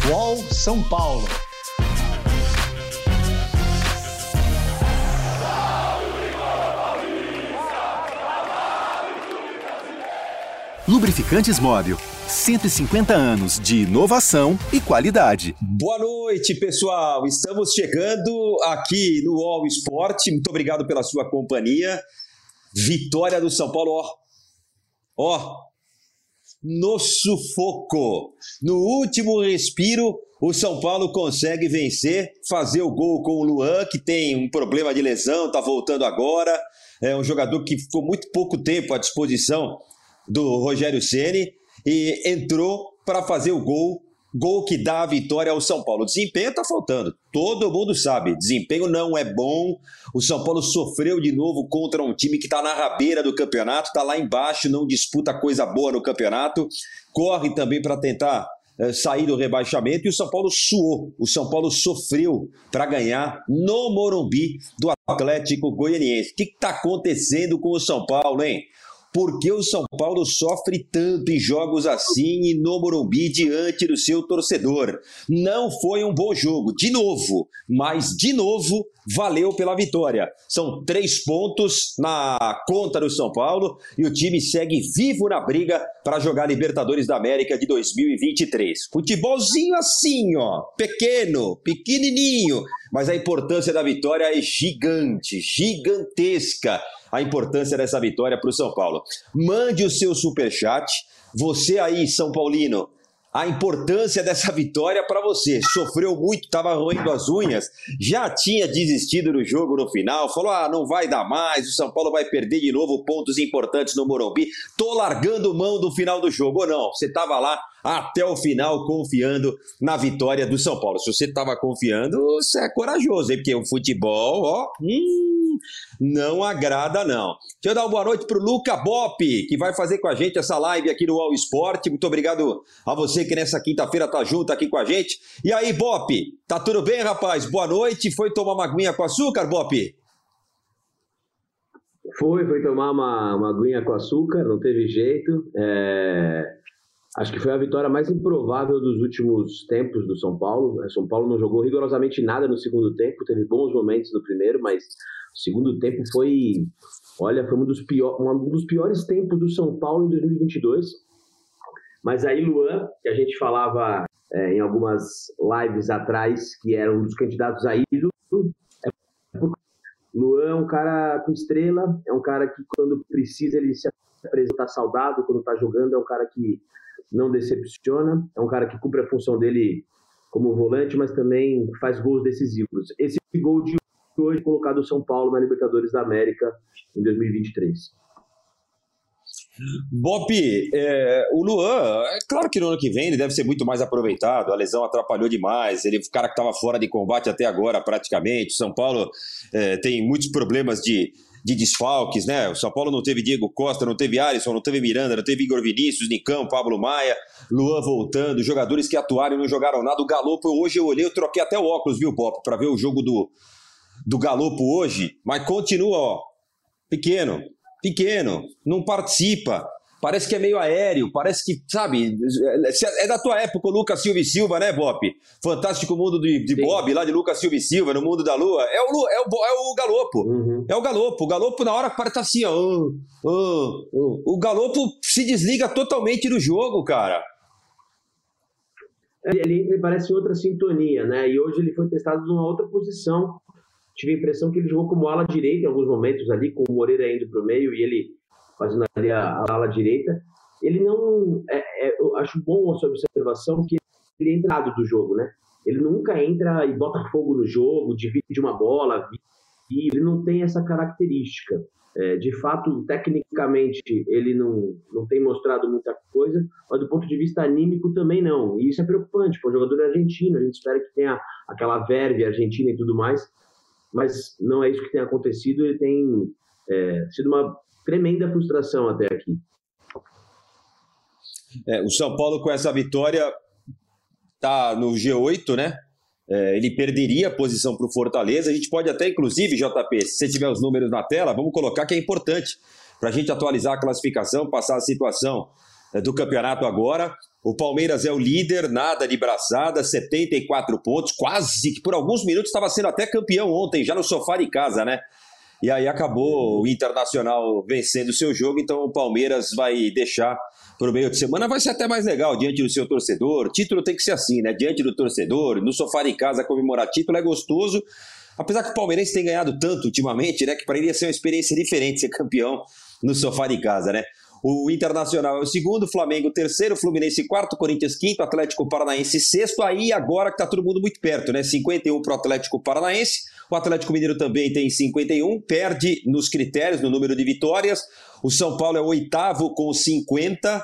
UOL São Paulo. Lubrificantes Móbil, 150 anos de inovação e qualidade. Boa noite, pessoal. Estamos chegando aqui no UOL Esporte. Muito obrigado pela sua companhia. Vitória do São Paulo, no sufoco. No último respiro, o São Paulo consegue vencer, fazer o gol com o Luan, que tem um problema de lesão, está voltando agora. É um jogador que ficou muito pouco tempo à disposição do Rogério Ceni e entrou para fazer o gol que dá a vitória ao São Paulo. O desempenho está faltando, todo mundo sabe, desempenho não é bom. O São Paulo sofreu de novo contra um time que está na rabeira do campeonato, está lá embaixo, não disputa coisa boa no campeonato, corre também para tentar sair do rebaixamento, e o São Paulo suou, o São Paulo sofreu para ganhar no Morumbi do Atlético Goianiense. O que está acontecendo com o São Paulo, hein? Por que o São Paulo sofre tanto em jogos assim e no Morumbi diante do seu torcedor? Não foi um bom jogo, de novo, mas de novo valeu pela vitória. São 3 pontos na conta do São Paulo e o time segue vivo na briga para jogar Libertadores da América de 2023. Futebolzinho assim, pequenininho, mas a importância da vitória é gigante, gigantesca. A importância dessa vitória para o São Paulo. Mande o seu superchat. Você aí, São Paulino, a importância dessa vitória para você. Sofreu muito, estava roendo as unhas, já tinha desistido do jogo no final, falou, não vai dar mais, o São Paulo vai perder de novo pontos importantes no Morumbi, tô largando mão do final do jogo. Ou não, você estava lá até o final confiando na vitória do São Paulo. Se você estava confiando, você é corajoso, hein? Porque o futebol, não agrada, não. Deixa eu dar uma boa noite pro Luca Bop, que vai fazer com a gente essa live aqui no UOL Esporte. Muito obrigado a você que nessa quinta-feira tá junto aqui com a gente. E aí, Bop, tá tudo bem, rapaz? Boa noite. Foi tomar uma aguinha com açúcar, Bop? Foi tomar uma aguinha com açúcar, não teve jeito. Acho que foi a vitória mais improvável dos últimos tempos do São Paulo. O São Paulo não jogou rigorosamente nada no segundo tempo, teve bons momentos no primeiro, mas o segundo tempo foi um dos piores tempos do São Paulo em 2022. Mas aí Luan, que a gente falava em algumas lives atrás, que era um dos candidatos a ídolo, Luan é um cara com estrela, é um cara que quando precisa ele se apresenta saudável, quando está jogando é um cara que não decepciona, é um cara que cumpre a função dele como volante, mas também faz gols decisivos. Esse gol de hoje colocado o São Paulo na Libertadores da América em 2023. Bop, o Luan, é claro que no ano que vem ele deve ser muito mais aproveitado, a lesão atrapalhou demais, ele é o cara que estava fora de combate até agora praticamente. O São Paulo tem muitos problemas de desfalques, né? O São Paulo não teve Diego Costa, não teve Alisson, não teve Miranda, não teve Igor Vinícius, Nicão, Pablo Maia, Luan voltando, jogadores que atuaram e não jogaram nada. O Galopo, hoje eu olhei, eu troquei até o óculos, viu, Bop, para ver o jogo do Galopo hoje, mas continua, pequeno, não participa, parece que é meio aéreo, parece que, sabe, é da tua época o Lucas Silva e Silva, né, Bop? Fantástico mundo de Bob, lá de Lucas Silva e Silva, no mundo da Lua, é o Galopo, é o Galopo na hora que parece assim, o Galopo se desliga totalmente do jogo, cara. Ele parece outra sintonia, né, e hoje ele foi testado numa outra posição. Tive a impressão que ele jogou como ala direita em alguns momentos ali, com o Moreira indo para o meio e ele fazendo ali a ala direita. Ele não... eu acho bom a sua observação que ele é entrado do jogo, né? Ele nunca entra e bota fogo no jogo, divide uma bola, e ele não tem essa característica. De fato, tecnicamente, ele não tem mostrado muita coisa, mas do ponto de vista anímico também não. E isso é preocupante, porque o jogador é argentino, a gente espera que tenha aquela verve argentina e tudo mais, mas não é isso que tem acontecido. Ele tem sido uma tremenda frustração até aqui. O São Paulo com essa vitória está no G8, né? Ele perderia a posição para o Fortaleza. A gente pode até, inclusive, JP, se você tiver os números na tela, vamos colocar que é importante para a gente atualizar a classificação, passar a situação do campeonato agora. O Palmeiras é o líder, nada de braçada, 74 pontos, quase que por alguns minutos estava sendo até campeão ontem, já no sofá de casa, né? E aí acabou o Internacional vencendo o seu jogo, então o Palmeiras vai deixar para o meio de semana. Vai ser até mais legal diante do seu torcedor. Título tem que ser assim, né? Diante do torcedor, no sofá de casa comemorar título é gostoso. Apesar que o Palmeirense tem ganhado tanto ultimamente, né? Que para ele ia ser uma experiência diferente ser campeão no sofá de casa, né? O Internacional é o segundo, Flamengo o terceiro, Fluminense quarto, Corinthians quinto, Atlético Paranaense sexto. Aí agora que tá todo mundo muito perto, né? 51 pro Atlético Paranaense. O Atlético Mineiro também tem 51, perde nos critérios, no número de vitórias. O São Paulo é o oitavo com 50.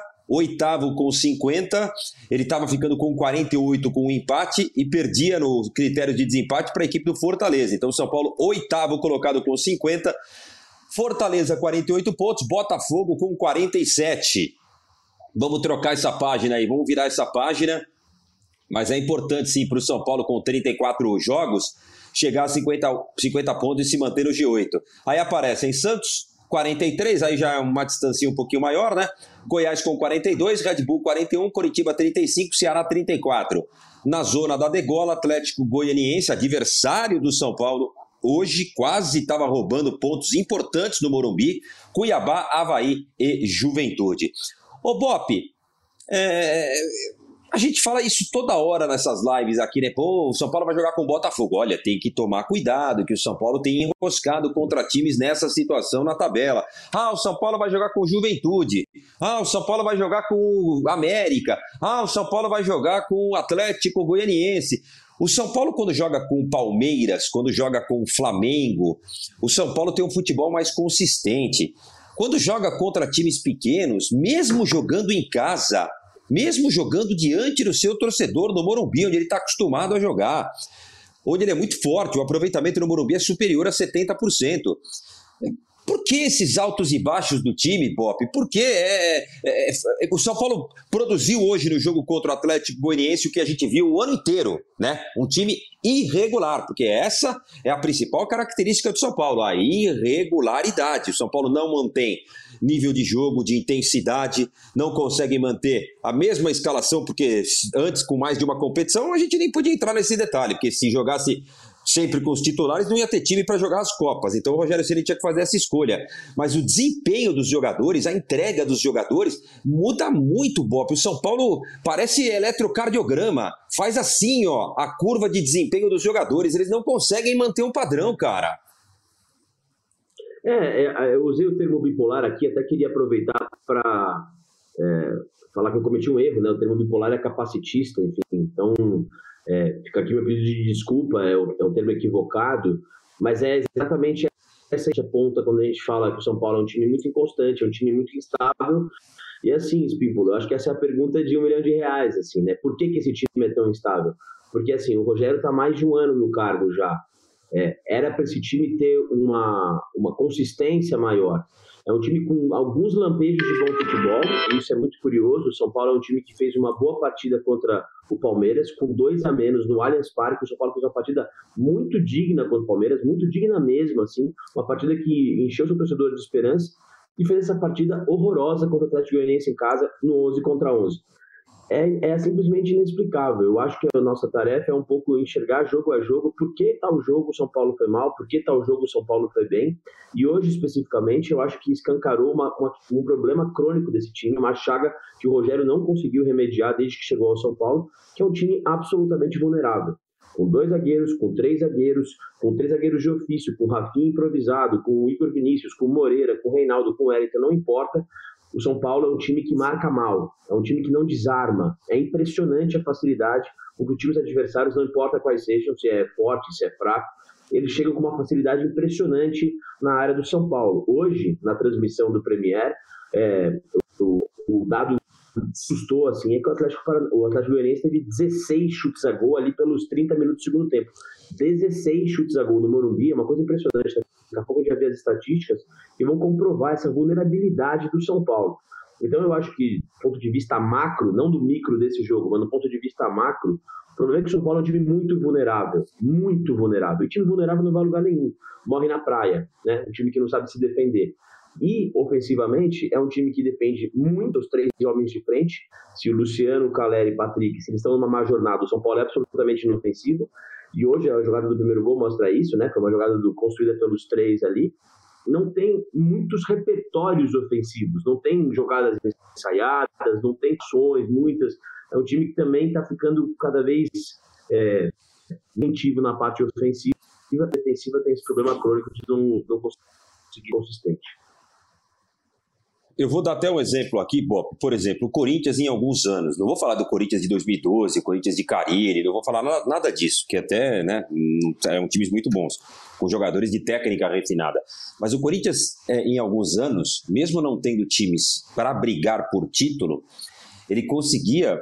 Ele estava ficando com 48 com um empate e perdia no critério de desempate para a equipe do Fortaleza. Então o São Paulo, oitavo colocado com 50. Fortaleza, 48 pontos. Botafogo com 47. Vamos trocar essa página aí, vamos virar essa página. Mas é importante, sim, para o São Paulo, com 34 jogos, chegar a 50 pontos e se manter no G8. Aí aparecem Santos, 43, aí já é uma distância um pouquinho maior, né? Goiás com 42, Red Bull 41, Coritiba 35, Ceará 34. Na zona da degola, Atlético Goianiense, adversário do São Paulo, hoje quase estava roubando pontos importantes no Morumbi, Cuiabá, Avaí e Juventude. Ô Bop, a gente fala isso toda hora nessas lives aqui, né? Pô, o São Paulo vai jogar com o Botafogo. Olha, tem que tomar cuidado, que o São Paulo tem enroscado contra times nessa situação na tabela. Ah, o São Paulo vai jogar com o Juventude. Ah, o São Paulo vai jogar com o América. Ah, o São Paulo vai jogar com o Atlético Goianiense. O São Paulo, quando joga com o Palmeiras, quando joga com o Flamengo, o São Paulo tem um futebol mais consistente. Quando joga contra times pequenos, mesmo jogando em casa, mesmo jogando diante do seu torcedor no Morumbi, onde ele está acostumado a jogar, onde ele é muito forte, o aproveitamento no Morumbi é superior a 70%. Por que esses altos e baixos do time, Bop? Por que o São Paulo produziu hoje no jogo contra o Atlético Goianiense o que a gente viu o ano inteiro, né? Um time irregular, porque essa é a principal característica do São Paulo, a irregularidade. O São Paulo não mantém nível de jogo, de intensidade, não consegue manter a mesma escalação, porque antes, com mais de uma competição, a gente nem podia entrar nesse detalhe, porque se jogasse sempre com os titulares, não ia ter time para jogar as Copas. Então o Rogério Ceni tinha que fazer essa escolha. Mas o desempenho dos jogadores, a entrega dos jogadores, muda muito, Bop. O São Paulo parece eletrocardiograma. Faz assim, ó, a curva de desempenho dos jogadores. Eles não conseguem manter um padrão, cara. Eu usei o termo bipolar aqui, até queria aproveitar para falar que eu cometi um erro, né? O termo bipolar é capacitista, enfim. Então, fica aqui meu pedido de desculpa, é um termo equivocado, mas é exatamente essa ponta quando a gente fala que o São Paulo é um time muito inconstante, é um time muito instável. E assim, Espímpolo, eu acho que essa é a pergunta de R$1 milhão, assim, né? Por que esse time é tão instável? Porque, assim, o Rogério está há mais de um ano no cargo já. Era para esse time ter uma consistência maior. É um time com alguns lampejos de bom futebol, e isso é muito curioso. O São Paulo é um time que fez uma boa partida contra o Palmeiras, com 2 a menos no Allianz Parque. O São Paulo fez uma partida muito digna contra o Palmeiras, muito digna mesmo, assim, uma partida que encheu seu torcedor de esperança, e fez essa partida horrorosa contra o Atlético Goianiense em casa, no 11 contra 11. É simplesmente inexplicável. Eu acho que a nossa tarefa é um pouco enxergar jogo a jogo por que tal jogo o São Paulo foi mal, por que tal jogo o São Paulo foi bem. E hoje, especificamente, eu acho que escancarou um problema crônico desse time, uma chaga que o Rogério não conseguiu remediar desde que chegou ao São Paulo, que é um time absolutamente vulnerável. Com 2 zagueiros, com 3 zagueiros, com 3 zagueiros de ofício, com o Rafinha improvisado, com o Igor Vinícius, com o Moreira, com o Reinaldo, com o Wellington, não importa. O São Paulo é um time que marca mal, é um time que não desarma. É impressionante a facilidade com que os times adversários, não importa quais sejam, se é forte, se é fraco, eles chegam com uma facilidade impressionante na área do São Paulo. Hoje, na transmissão do Premier, o dado assustou, assim, é que o Atlético Goianiense teve 16 chutes a gol ali pelos 30 minutos do segundo tempo. 16 chutes a gol no Morumbi, é uma coisa impressionante. Daqui a pouco a gente vai ver as estatísticas e vão comprovar essa vulnerabilidade do São Paulo. Então eu acho que, do ponto de vista macro, não do micro desse jogo, mas do ponto de vista macro, o problema é que o São Paulo é um time muito vulnerável, muito vulnerável. E time vulnerável não vai a lugar nenhum, morre na praia, né? Um time que não sabe se defender. E, ofensivamente, é um time que depende muito dos 3 homens de frente. Se o Luciano, o Caleri e o Patrick, se eles estão numa má jornada, o São Paulo é absolutamente inofensivo. E hoje a jogada do primeiro gol mostra isso, né? Foi uma jogada construída pelos 3 ali. Não tem muitos repertórios ofensivos, não tem jogadas ensaiadas, não tem ações, muitas. É um time que também está ficando cada vez inventivo na parte ofensiva. A defensiva tem esse problema crônico de não conseguir consistente. Eu vou dar até um exemplo aqui, Bob. Por exemplo, o Corinthians em alguns anos. Não vou falar do Corinthians de 2012, Corinthians de Carille, não vou falar nada disso, que até, né, eram times muito bons, com jogadores de técnica refinada. Mas o Corinthians, em alguns anos, mesmo não tendo times para brigar por título, ele conseguia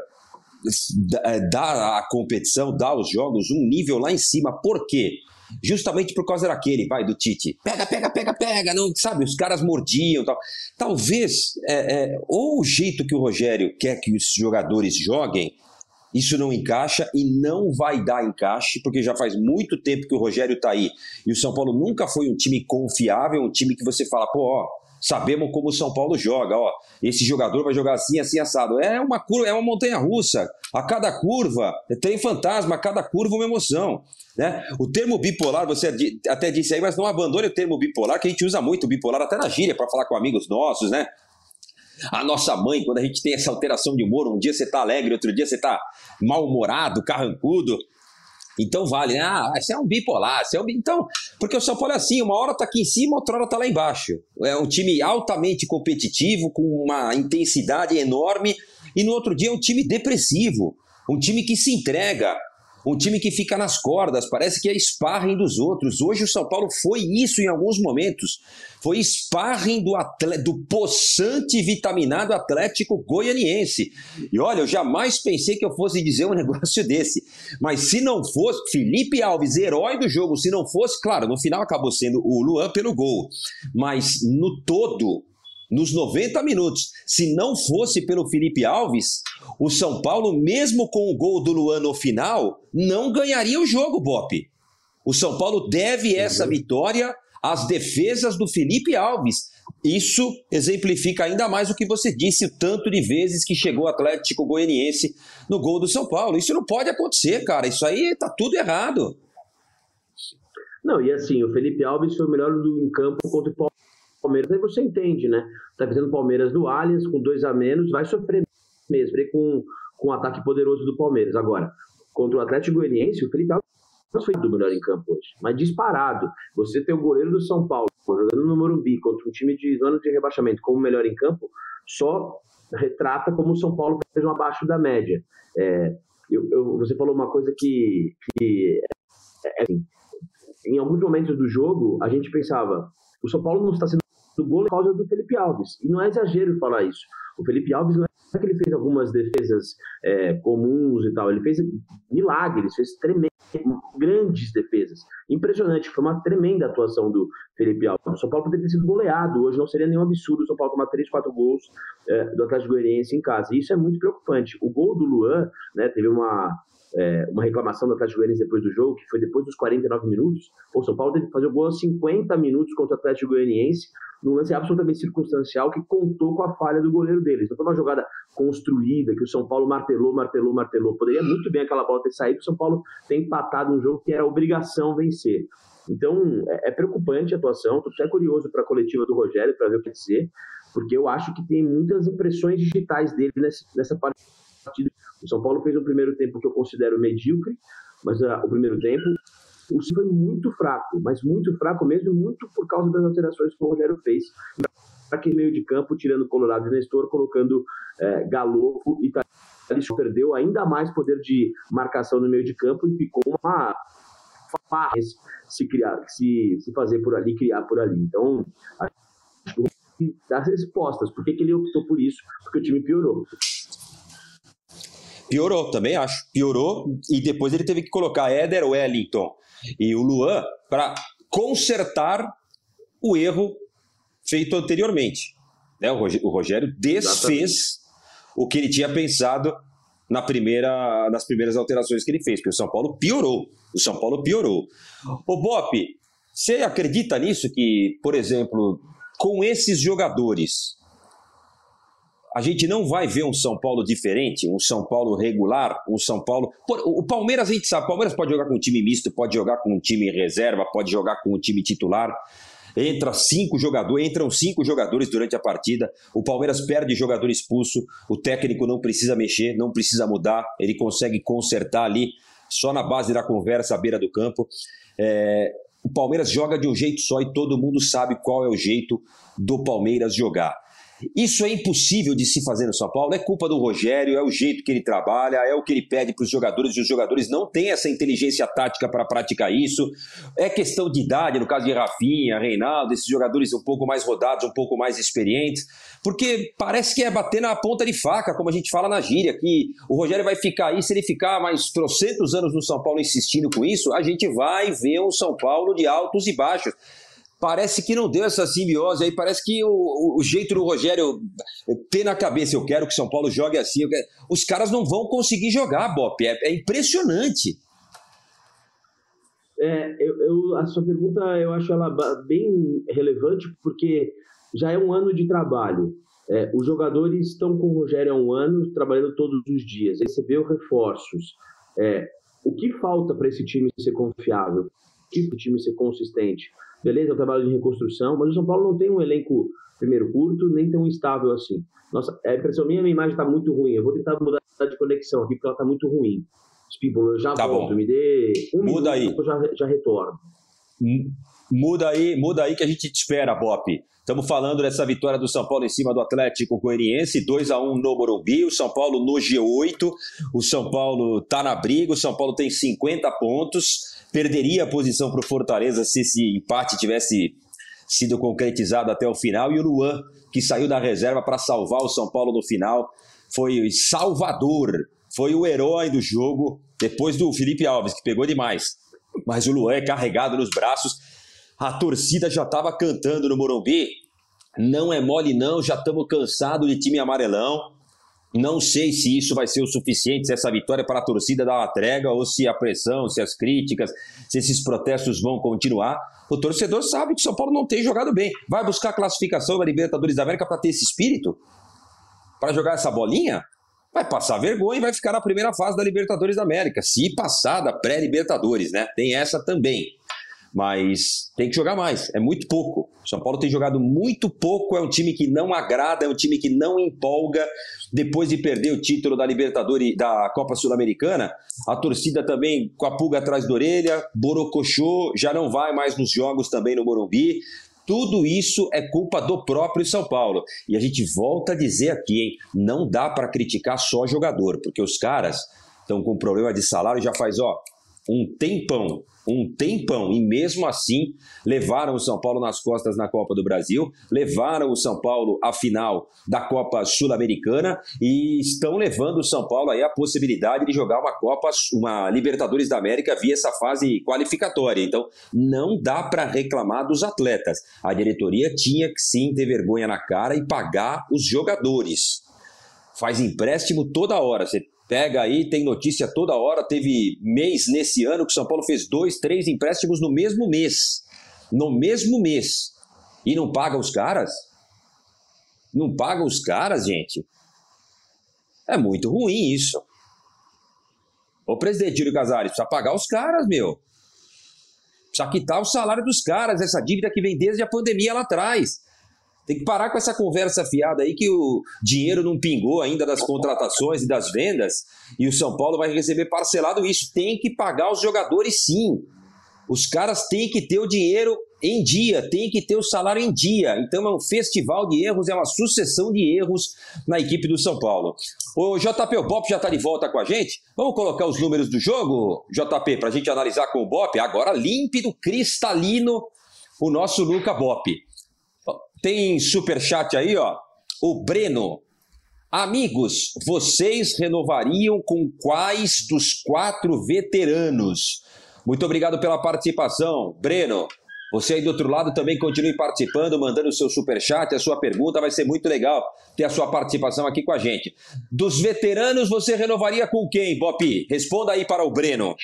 dar a competição, dar aos jogos um nível lá em cima. Por quê? Justamente por causa daquele, do Tite. Pega, não, sabe? Os caras mordiam, tal. Talvez, ou o jeito que o Rogério quer que os jogadores joguem, isso não encaixa e não vai dar encaixe, porque já faz muito tempo que o Rogério tá aí. E o São Paulo nunca foi um time confiável, um time que você fala, sabemos como o São Paulo joga, esse jogador vai jogar assim, assim, assado. É uma montanha-russa. A cada curva, tem fantasma, a cada curva uma emoção. Né? O termo bipolar, você até disse aí, mas não abandone o termo bipolar, que a gente usa muito bipolar até na gíria para falar com amigos nossos, né? A nossa mãe, quando a gente tem essa alteração de humor, um dia você tá alegre, outro dia você tá mal-humorado, carrancudo. Então vale, esse é um bipolar, então, porque o São Paulo é assim, uma hora tá aqui em cima, outra hora tá lá embaixo. É um time altamente competitivo, com uma intensidade enorme, e no outro dia é um time depressivo, um time que se entrega, um time que fica nas cordas, parece que é sparring dos outros. Hoje o São Paulo foi isso em alguns momentos. Foi sparring do possante vitaminado Atlético Goianiense. E olha, eu jamais pensei que eu fosse dizer um negócio desse. Mas se não fosse, Felipe Alves, herói do jogo, se não fosse, claro, no final acabou sendo o Luan pelo gol. Mas no todo, nos 90 minutos, se não fosse pelo Felipe Alves, o São Paulo, mesmo com o gol do Luan no final, não ganharia o jogo, Bop. O São Paulo deve essa vitória às defesas do Felipe Alves. Isso exemplifica ainda mais o que você disse, o tanto de vezes que chegou o Atlético Goianiense no gol do São Paulo. Isso não pode acontecer, cara. Isso aí tá tudo errado. Não, e assim, o Felipe Alves foi o melhor em campo contra o Palmeiras. Aí você entende, né? Tá fazendo o Palmeiras do Allianz, com 2 a menos, vai sofrer mesmo, com o ataque poderoso do Palmeiras. Agora, contra o Atlético Goianiense, o Felipe Alves foi do melhor em campo hoje, mas disparado. Você tem o goleiro do São Paulo jogando no Morumbi contra um time de zona de rebaixamento como melhor em campo, só retrata como o São Paulo fez um abaixo da média. Você falou uma coisa que assim, em alguns momentos do jogo, a gente pensava, o São Paulo não está sendo do gol por causa do Felipe Alves. E não é exagero falar isso. O Felipe Alves não é que ele fez algumas defesas comuns e tal. Ele fez milagres, fez grandes defesas. Impressionante. Foi uma tremenda atuação do Felipe Alves. O São Paulo poderia ter sido goleado. Hoje não seria nenhum absurdo o São Paulo tomar 3, 4 gols do Atlético Goianiense em casa. E isso é muito preocupante. O gol do Luan, né, teve uma reclamação do Atlético Goianiense depois do jogo, que foi depois dos 49 minutos. O São Paulo teve que fazer o gol aos 50 minutos contra o Atlético Goianiense, num lance absolutamente circunstancial que contou com a falha do goleiro deles. Não foi uma jogada construída, que o São Paulo martelou. Poderia muito bem aquela bola ter saído, o São Paulo ter empatado um jogo que era obrigação vencer. Então, é preocupante a atuação. Estou até curioso para a coletiva do Rogério, para ver o que vai ser, porque eu acho que tem muitas impressões digitais dele nessa partida. O São Paulo fez um primeiro tempo que eu considero medíocre, mas o primeiro tempo o Sim foi muito fraco, mas muito fraco mesmo, muito por causa das alterações que o Rogério fez. Para aquele meio de campo, tirando Colorado e Nestor, colocando Galopo e Talisson. Perdeu ainda mais poder de marcação no meio de campo e ficou uma farra se fazer por ali, criar por ali. Então, acho que dá respostas. Por que ele optou por isso? Porque o time piorou. Piorou, também acho. Piorou, e depois ele teve que colocar Éder, Wellington e o Luan para consertar o erro feito anteriormente. Né? O Rogério desfez o que ele tinha pensado nas primeiras alterações que ele fez, porque o São Paulo piorou. Ô Bop, você acredita nisso que, por exemplo, com esses jogadores, a gente não vai ver um São Paulo diferente, um São Paulo regular, um São Paulo... O Palmeiras, a gente sabe, o Palmeiras pode jogar com um time misto, pode jogar com um time reserva, pode jogar com um time titular. Entram 5 jogadores durante a partida, o Palmeiras perde jogador expulso, o técnico não precisa mexer, não precisa mudar, ele consegue consertar ali, só na base da conversa à beira do campo. O Palmeiras joga de um jeito só e todo mundo sabe qual é o jeito do Palmeiras jogar. Isso é impossível de se fazer no São Paulo, é culpa do Rogério, é o jeito que ele trabalha, é o que ele pede para os jogadores, e os jogadores não têm essa inteligência tática para praticar isso. É questão de idade, no caso de Rafinha, Reinaldo, esses jogadores um pouco mais rodados, um pouco mais experientes, porque parece que é bater na ponta de faca, como a gente fala na gíria, que o Rogério vai ficar aí, se ele ficar mais trocentos anos no São Paulo insistindo com isso, a gente vai ver um São Paulo de altos e baixos. Parece que não deu essa simbiose aí, parece que o jeito do Rogério ter na cabeça, eu quero que São Paulo jogue assim, os caras não vão conseguir jogar, Bop, é impressionante. A sua pergunta, eu acho ela bem relevante, porque já é um ano de trabalho. Os jogadores estão com o Rogério há um ano, trabalhando todos os dias, recebeu reforços. O que falta para esse time ser confiável? O que para o time ser consistente? Beleza, é um trabalho de reconstrução, mas o São Paulo não tem um elenco, primeiro, curto, nem tão estável assim. Nossa, a impressão minha imagem está muito ruim. Eu vou tentar mudar de conexão aqui, porque ela está muito ruim. People, eu já volto, bom. Me dê muda aí. Eu já retorno. Muda aí que a gente te espera, Bop. Estamos falando dessa vitória do São Paulo em cima do Atlético Goianiense, 2-1 no Morumbi, o São Paulo no G8, o São Paulo está na briga, o São Paulo tem 50 pontos, perderia a posição para o Fortaleza se esse empate tivesse sido concretizado até o final, e o Luan, que saiu da reserva para salvar o São Paulo no final, foi salvador, foi o herói do jogo, depois do Felipe Alves, que pegou demais, mas o Luan é carregado nos braços. A torcida já estava cantando no Morumbi, não é mole não, já estamos cansados de time amarelão. Não sei se isso vai ser o suficiente, se essa vitória para a torcida dar uma trégua, ou se a pressão, se as críticas, se esses protestos vão continuar. O torcedor sabe que o São Paulo não tem jogado bem. Vai buscar a classificação da Libertadores da América para ter esse espírito? Para jogar essa bolinha? Vai passar vergonha e vai ficar na primeira fase da Libertadores da América. Se passar da pré-Libertadores, né? Tem essa também. Mas tem que jogar mais, é muito pouco. O São Paulo tem jogado muito pouco, é um time que não agrada, é um time que não empolga. Depois de perder o título da Libertadores, da Copa Sul-Americana, a torcida também com a pulga atrás da orelha, borocochô, já não vai mais nos jogos também no Morumbi. Tudo isso é culpa do próprio São Paulo. E a gente volta a dizer aqui, hein? Não dá para criticar só jogador, porque os caras estão com problema de salário já faz, um tempão, e mesmo assim levaram o São Paulo nas costas na Copa do Brasil, levaram o São Paulo à final da Copa Sul-Americana e estão levando o São Paulo aí a possibilidade de jogar uma Libertadores da América via essa fase qualificatória. Então não dá para reclamar dos atletas. A diretoria tinha que sim ter vergonha na cara e pagar os jogadores. Faz empréstimo toda hora, você pega aí, tem notícia toda hora, teve mês nesse ano que o São Paulo fez 2, 3 empréstimos no mesmo mês. No mesmo mês. E não paga os caras? Não paga os caras, gente? É muito ruim isso. Ô presidente Júlio Casares, precisa pagar os caras, meu. Precisa quitar o salário dos caras, essa dívida que vem desde a pandemia lá atrás. Tem que parar com essa conversa fiada aí que o dinheiro não pingou ainda das contratações e das vendas e o São Paulo vai receber parcelado isso. Tem que pagar os jogadores sim. Os caras têm que ter o dinheiro em dia, têm que ter o salário em dia. Então é um festival de erros, é uma sucessão de erros na equipe do São Paulo. O JP, o Bop já está de volta com a gente. Vamos colocar os números do jogo, JP, para a gente analisar com o Bop. Agora límpido, cristalino, o nosso Luca Bop. Tem superchat aí, o Breno. Amigos, vocês renovariam com quais dos 4 veteranos? Muito obrigado pela participação, Breno. Você aí do outro lado também continue participando, mandando o seu superchat, a sua pergunta, vai ser muito legal ter a sua participação aqui com a gente. Dos veteranos, você renovaria com quem, Bop? Responda aí para o Breno.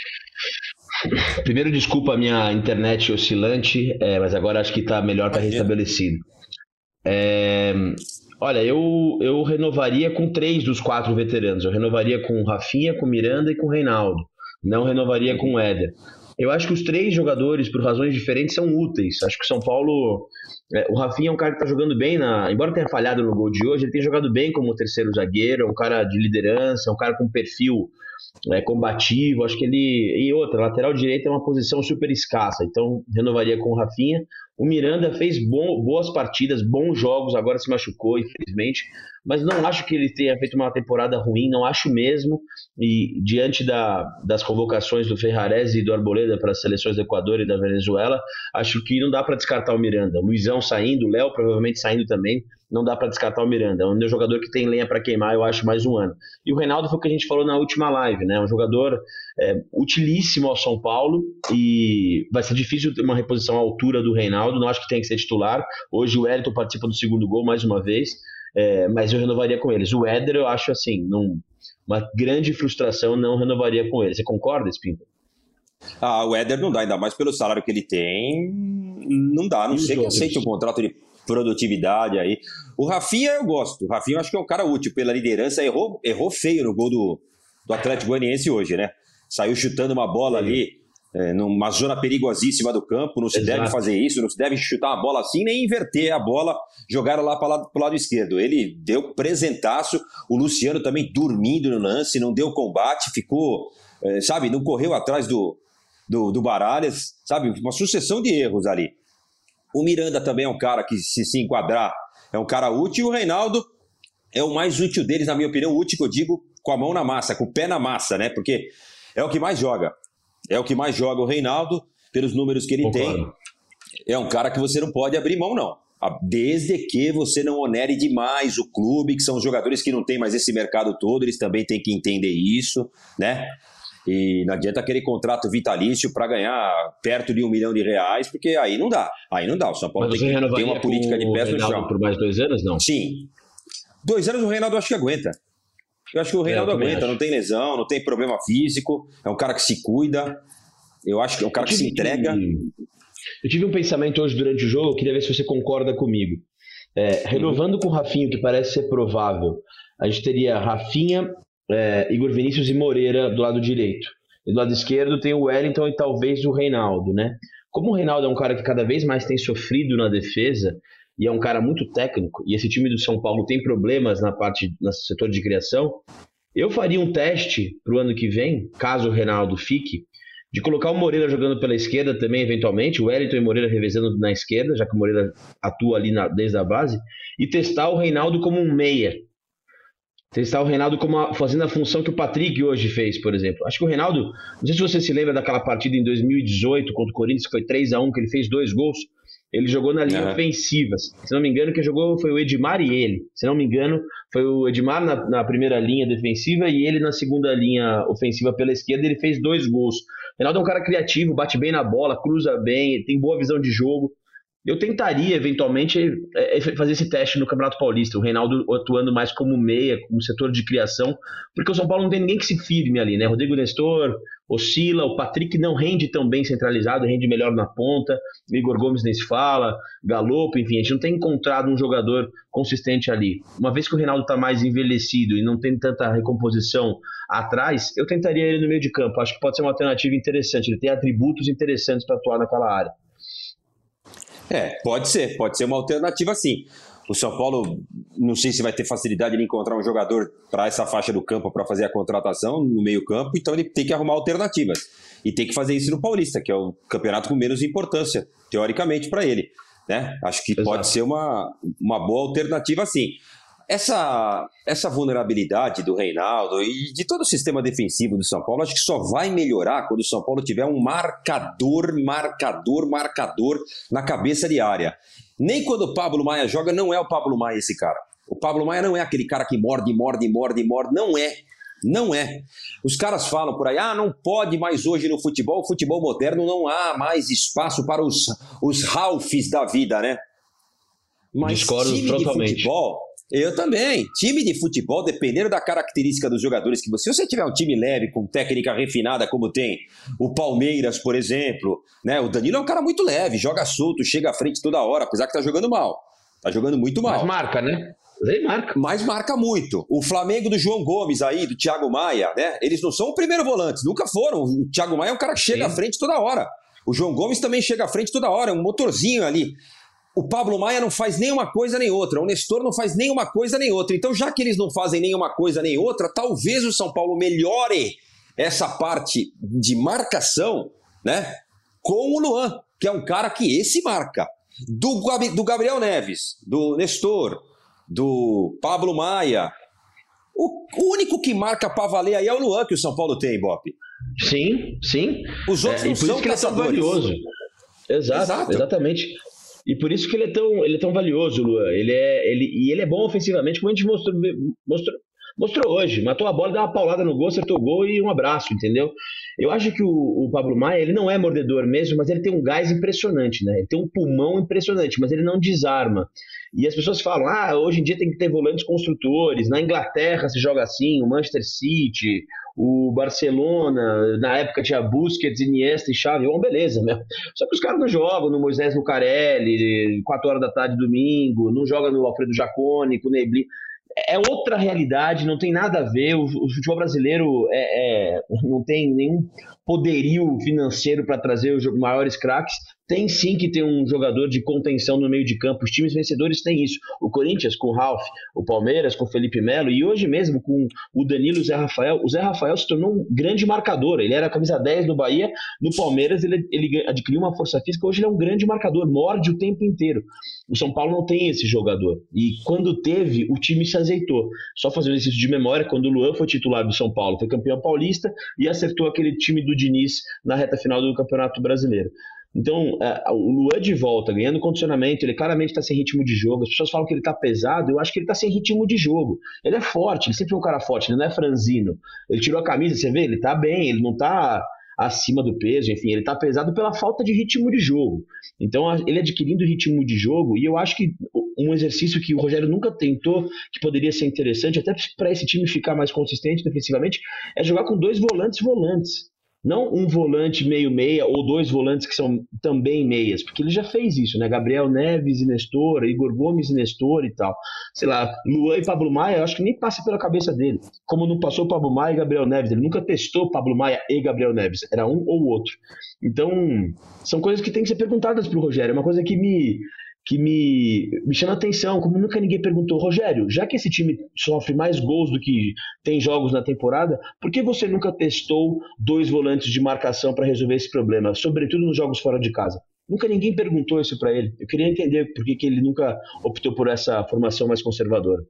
Primeiro, desculpa a minha internet oscilante, mas agora acho que está melhor, está restabelecido. Olha, eu renovaria com 3 dos 4 veteranos. Eu renovaria com o Rafinha, com o Miranda e com o Reinaldo. Não renovaria com o Éder. Eu acho que os 3 jogadores, por razões diferentes, são úteis. Acho que o São Paulo... o Rafinha é um cara que está jogando bem, embora tenha falhado no gol de hoje, ele tem jogado bem como terceiro zagueiro, é um cara de liderança, é um cara com perfil combativo. Acho que ele... E outra, lateral direito é uma posição super escassa, então renovaria com o Rafinha. O Miranda fez boas partidas, bons jogos, agora se machucou, infelizmente, mas não acho que ele tenha feito uma temporada ruim, não acho mesmo, e diante das convocações do Ferrarese e do Arboleda para as seleções do Equador e da Venezuela, acho que não dá para descartar o Miranda. O Luizão saindo, o Léo provavelmente saindo também, não dá para descartar o Miranda. É um jogador que tem lenha para queimar, eu acho, mais um ano. E o Reinaldo foi o que a gente falou na última live, né? Um jogador utilíssimo ao São Paulo, e vai ser difícil ter uma reposição à altura do Reinaldo, não acho que tem que ser titular. Hoje o Wellington participa do segundo gol mais uma vez, mas eu renovaria com eles. O Éder, eu acho assim, uma grande frustração, não renovaria com ele. Você concorda, Espíndola? O Éder não dá, ainda mais pelo salário que ele tem, não dá, não sei que aceite um contrato de produtividade aí. O Rafinha eu gosto, o Rafinha eu acho que é um cara útil pela liderança, errou feio no gol do Atlético Goianiense hoje, né? Saiu chutando uma bola ali, numa zona perigosíssima do campo, não se deve fazer isso, não se deve chutar uma bola assim, nem inverter a bola, jogaram lá para o lado esquerdo. Ele deu presentaço, o Luciano também dormindo no lance, não deu combate, ficou, não correu atrás do Baralhas, uma sucessão de erros ali. O Miranda também é um cara que, se enquadrar, é um cara útil. O Reinaldo é o mais útil deles, na minha opinião, útil que eu digo com a mão na massa, com o pé na massa, né? Porque é o que mais joga. É o que mais joga o Reinaldo, pelos números que ele tem. É um cara que você não pode abrir mão, não. Desde que você não onere demais o clube, que são os jogadores que não tem mais esse mercado todo, eles também têm que entender isso, né? E não adianta aquele contrato vitalício para ganhar perto de R$1 milhão, porque aí não dá. O São Paulo tem que ter uma política de pés no chão. Por mais 2 anos, não? Sim. 2 anos o Reinaldo acho que aguenta. Eu acho que o Reinaldo aguenta, não tem lesão, não tem problema físico, é um cara que se cuida, eu acho que é um cara que se entrega. Eu tive um pensamento hoje durante o jogo, eu queria ver se você concorda comigo. Renovando com o Rafinha, que parece ser provável, a gente teria Rafinha, Igor Vinícius e Moreira do lado direito. E do lado esquerdo tem o Wellington e talvez o Reinaldo, né? Como o Reinaldo é um cara que cada vez mais tem sofrido na defesa e é um cara muito técnico, e esse time do São Paulo tem problemas no setor de criação, eu faria um teste para o ano que vem, caso o Reinaldo fique, de colocar o Moreira jogando pela esquerda também, eventualmente, o Wellington e o Moreira revezando na esquerda, já que o Moreira atua ali desde a base, e testar o Reinaldo como um meia. Testar o Reinaldo fazendo a função que o Patrick hoje fez, por exemplo. Acho que o Reinaldo, não sei se você se lembra daquela partida em 2018 contra o Corinthians, que foi 3-1, que ele fez 2 gols. Ele jogou na linha ofensiva. Se não me engano, quem jogou foi o Edmar e ele. Se não me engano, foi o Edmar na primeira linha defensiva e ele na segunda linha ofensiva pela esquerda. Ele fez 2 gols. O Reinaldo é um cara criativo, bate bem na bola, cruza bem, tem boa visão de jogo. Eu tentaria, eventualmente, fazer esse teste no Campeonato Paulista, o Reinaldo atuando mais como meia, como setor de criação, porque o São Paulo não tem ninguém que se firme ali, né? Rodrigo Nestor oscila, o Patrick não rende tão bem centralizado, rende melhor na ponta, o Igor Gomes nem se fala, Galopo, enfim, a gente não tem encontrado um jogador consistente ali. Uma vez que o Reinaldo está mais envelhecido e não tem tanta recomposição atrás, eu tentaria ele no meio de campo. Acho que pode ser uma alternativa interessante, ele tem atributos interessantes para atuar naquela área. Pode ser uma alternativa sim. O São Paulo, não sei se vai ter facilidade de encontrar um jogador para essa faixa do campo para fazer a contratação no meio campo, então ele tem que arrumar alternativas. E tem que fazer isso no Paulista, que é o campeonato com menos importância, teoricamente, para ele, né? Acho que pode ser uma boa alternativa sim. Essa vulnerabilidade do Reinaldo e de todo o sistema defensivo do São Paulo, acho que só vai melhorar quando o São Paulo tiver um marcador na cabeça de área. Nem quando o Pablo Maia joga, não é o Pablo Maia esse cara. O Pablo Maia não é aquele cara que morde, não é. Os caras falam por aí, não pode mais hoje no futebol moderno não há mais espaço para os Ralphs da vida, né? Mas discordo time totalmente. De futebol... Eu também. Time de futebol, dependendo da característica dos jogadores que você... Se você tiver um time leve, com técnica refinada, como tem o Palmeiras, por exemplo, né? O Danilo é um cara muito leve, joga solto, chega à frente toda hora, apesar que tá jogando mal. Tá jogando muito mal. Mas marca, né? Mas marca muito. O Flamengo do João Gomes aí, do Thiago Maia, né? Eles não são o primeiro volante, nunca foram. O Thiago Maia é um cara que chega à frente toda hora. O João Gomes também chega à frente toda hora, é um motorzinho ali. O Pablo Maia não faz nem uma coisa nem outra. O Nestor não faz nem uma coisa nem outra. Então, já que eles não fazem nem uma coisa nem outra, talvez o São Paulo melhore essa parte de marcação, né? Com o Luan, que é um cara que esse marca. Do Gabriel Neves, do Nestor, do Pablo Maia. O único que marca pra valer aí é o Luan que o São Paulo tem, Bope. Sim. Os outros não são caçadores. Ele é tão valioso. Exato, exatamente. E por isso que ele é tão valioso, Luan. Ele é bom ofensivamente, como a gente mostrou hoje. Matou a bola, deu uma paulada no gol, acertou o gol e um abraço, entendeu? Eu acho que o Pablo Maia, ele não é mordedor mesmo, mas ele tem um gás impressionante, né? Ele tem um pulmão impressionante, mas ele não desarma. E as pessoas falam, hoje em dia tem que ter volantes construtores, na Inglaterra se joga assim, o Manchester City, o Barcelona, na época tinha Busquets, Iniesta e Xavi, beleza, meu. Só que os caras não jogam no Moisés Lucarelli, 4 horas da tarde, domingo, não joga no Alfredo Jaconi, com o Nebli. É outra realidade, não tem nada a ver. O futebol brasileiro não tem nenhum poderio financeiro para trazer os maiores craques. Tem sim que ter um jogador de contenção no meio de campo. Os times vencedores têm isso. O Corinthians com o Ralf, o Palmeiras com o Felipe Melo e hoje mesmo com o Danilo e o Zé Rafael. O Zé Rafael se tornou um grande marcador. Ele era a camisa 10 no Bahia. No Palmeiras ele adquiriu uma força física. Hoje ele é um grande marcador, morde o tempo inteiro. O São Paulo não tem esse jogador. E quando teve, o time se azeitou. Só fazendo exercício de memória, quando o Luan foi titular do São Paulo, foi campeão paulista e acertou aquele time do Diniz na reta final do Campeonato Brasileiro. Então, o Luan de volta, ganhando condicionamento, ele claramente está sem ritmo de jogo. As pessoas falam que ele está pesado, eu acho que ele está sem ritmo de jogo. Ele é forte, ele sempre foi um cara forte, ele não é franzino. Ele tirou a camisa, você vê, ele está bem, ele não está acima do peso, enfim, ele está pesado pela falta de ritmo de jogo. Então, ele adquirindo ritmo de jogo, e eu acho que um exercício que o Rogério nunca tentou, que poderia ser interessante, até para esse time ficar mais consistente defensivamente, é jogar com 2 volantes. Não um volante meio-meia ou 2 volantes que são também meias, porque ele já fez isso, né? Gabriel Neves e Nestor, Igor Gomes e Nestor e tal. Sei lá, Luan e Pablo Maia, eu acho que nem passa pela cabeça dele. Como não passou Pablo Maia e Gabriel Neves, ele nunca testou Pablo Maia e Gabriel Neves, era um ou outro. Então, são coisas que têm que ser perguntadas para o Rogério, é uma coisa que me chama a atenção, como nunca ninguém perguntou, Rogério, já que esse time sofre mais gols do que tem jogos na temporada, por que você nunca testou 2 volantes de marcação para resolver esse problema, sobretudo nos jogos fora de casa? Nunca ninguém perguntou isso para ele. Eu queria entender por que ele nunca optou por essa formação mais conservadora.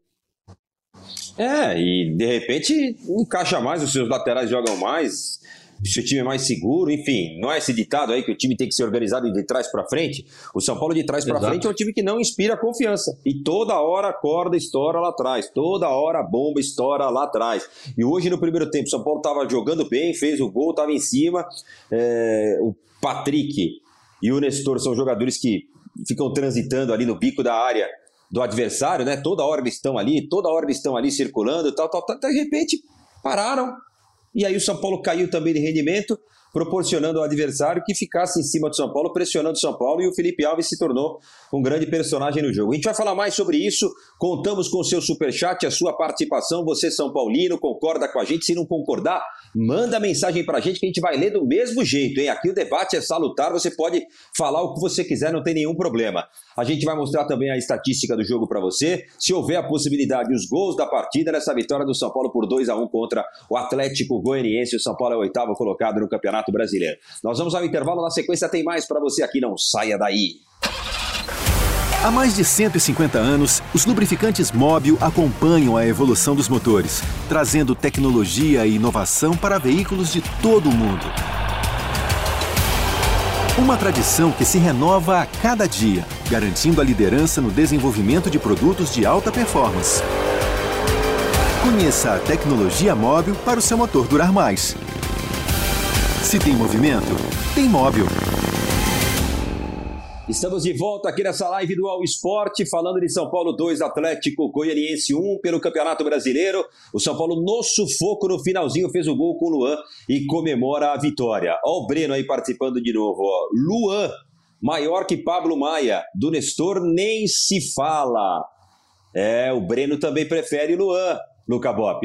E de repente encaixa mais, os seus laterais jogam mais, o seu time é mais seguro, enfim, não é esse ditado aí que o time tem que ser organizado de trás para frente? O São Paulo de trás para frente é um time que não inspira confiança, e toda hora a corda estoura lá atrás, toda hora a bomba estoura lá atrás. E hoje no primeiro tempo o São Paulo estava jogando bem, fez o gol, estava em cima, o Patrick e o Nestor são jogadores que ficam transitando ali no bico da área do adversário, né? Toda hora eles estão ali circulando, tal, de repente pararam. E aí o São Paulo caiu também de rendimento, proporcionando ao adversário que ficasse em cima do São Paulo, pressionando o São Paulo, e o Felipe Alves se tornou um grande personagem no jogo. A gente vai falar mais sobre isso, contamos com o seu superchat, a sua participação, você São Paulino, concorda com a gente? Se não concordar, manda mensagem pra gente que a gente vai ler do mesmo jeito, hein? Aqui o debate é salutar, você pode falar o que você quiser, não tem nenhum problema. A gente vai mostrar também a estatística do jogo para você, se houver a possibilidade, os gols da partida nessa vitória do São Paulo por 2-1 contra o Atlético Goianiense. O São Paulo é o 8º colocado no Campeonato Brasileiro. Nós vamos ao intervalo, na sequência tem mais para você aqui, não saia daí. Há mais de 150 anos, os lubrificantes Mobil acompanham a evolução dos motores, trazendo tecnologia e inovação para veículos de todo o mundo. Uma tradição que se renova a cada dia, garantindo a liderança no desenvolvimento de produtos de alta performance. Conheça a tecnologia Mobil para o seu motor durar mais. Se tem movimento, tem Mobil. Estamos de volta aqui nessa live do All Sport, falando de São Paulo 2, Atlético Goianiense 1 pelo Campeonato Brasileiro. O São Paulo no sufoco no finalzinho fez o gol com o Luan e comemora a vitória. Ó o Breno aí participando de novo. Ó. Luan maior que Pablo Maia. Do Nestor nem se fala. O Breno também prefere Luan, Luca Bop.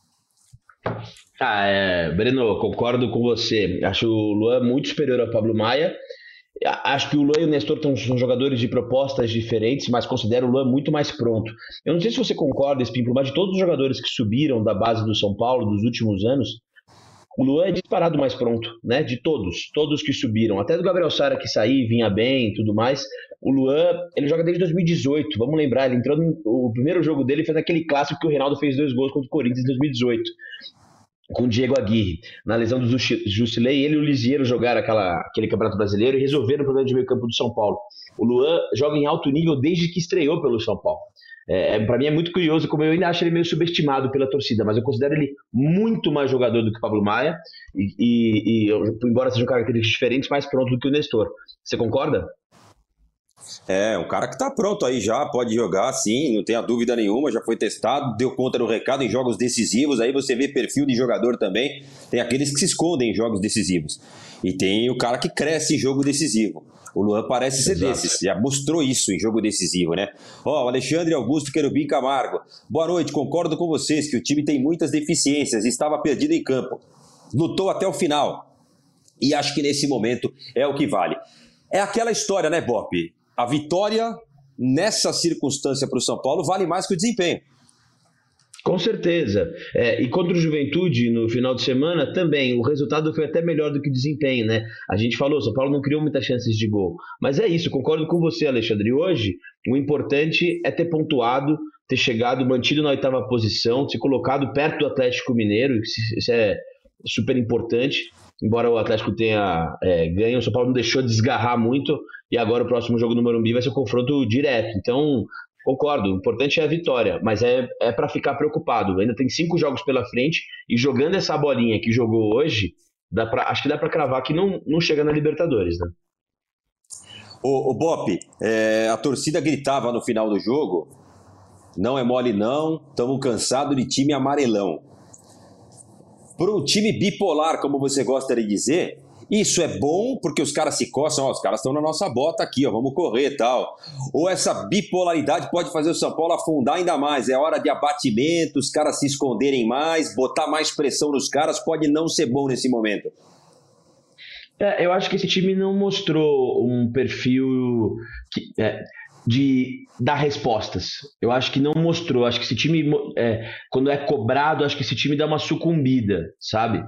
Breno, concordo com você. Acho o Luan muito superior ao Pablo Maia. Acho que o Luan e o Nestor são jogadores de propostas diferentes, mas considero o Luan muito mais pronto. Eu não sei se você concorda, Espímpolo, mas de todos os jogadores que subiram da base do São Paulo dos últimos anos, o Luan é disparado mais pronto, né? De todos que subiram. Até do Gabriel Sara, que saiu, vinha bem e tudo mais. O Luan, ele joga desde 2018, vamos lembrar, ele entrou o primeiro jogo dele foi naquele clássico que o Reinaldo fez 2 gols contra o Corinthians em 2018. Com o Diego Aguirre, na lesão do Jusilei, ele e o Lisieiro jogaram aquele Campeonato Brasileiro e resolveram o problema de meio campo do São Paulo. O Luan joga em alto nível desde que estreou pelo São Paulo. Para mim é muito curioso, como eu ainda acho ele meio subestimado pela torcida, mas eu considero ele muito mais jogador do que o Pablo Maia e embora sejam características diferentes, mais pronto do que o Nestor. Você concorda? Um cara que tá pronto aí já, pode jogar sim, não tenha dúvida nenhuma, já foi testado, deu conta do recado em jogos decisivos, aí você vê perfil de jogador também, tem aqueles que se escondem em jogos decisivos, e tem o cara que cresce em jogo decisivo. O Luan parece ser desses, já mostrou isso em jogo decisivo, né? Alexandre Augusto Querubim Camargo, boa noite, concordo com vocês que o time tem muitas deficiências, estava perdido em campo, lutou até o final, e acho que nesse momento é o que vale. É aquela história, né, Bop? A vitória nessa circunstância para o São Paulo vale mais que o desempenho. Com certeza. E contra o Juventude no final de semana também, o resultado foi até melhor do que o desempenho, né? A gente falou, o São Paulo não criou muitas chances de gol. Mas é isso, concordo com você, Alexandre. Hoje, o importante é ter pontuado, ter chegado, mantido na 8ª posição, se colocado perto do Atlético Mineiro, isso é super importante. Embora o Atlético tenha ganho, o São Paulo não deixou de desgarrar muito, e agora o próximo jogo no Morumbi vai ser um confronto direto. Então, concordo, o importante é a vitória, mas é para ficar preocupado. Ainda tem 5 jogos pela frente, e jogando essa bolinha que jogou hoje, acho que dá para cravar que não chega na Libertadores, né? O Bop, a torcida gritava no final do jogo, não é mole não, estamos cansados de time amarelão. Para um time bipolar, como você gosta de dizer, isso é bom porque os caras se coçam, os caras estão na nossa bota aqui, vamos correr e tal. Ou essa bipolaridade pode fazer o São Paulo afundar ainda mais, é hora de abatimento, os caras se esconderem mais, botar mais pressão nos caras, pode não ser bom nesse momento. Eu acho que esse time não mostrou um perfil de dar respostas. Eu acho que não mostrou. Acho que esse time, quando é cobrado, acho que esse time dá uma sucumbida, sabe?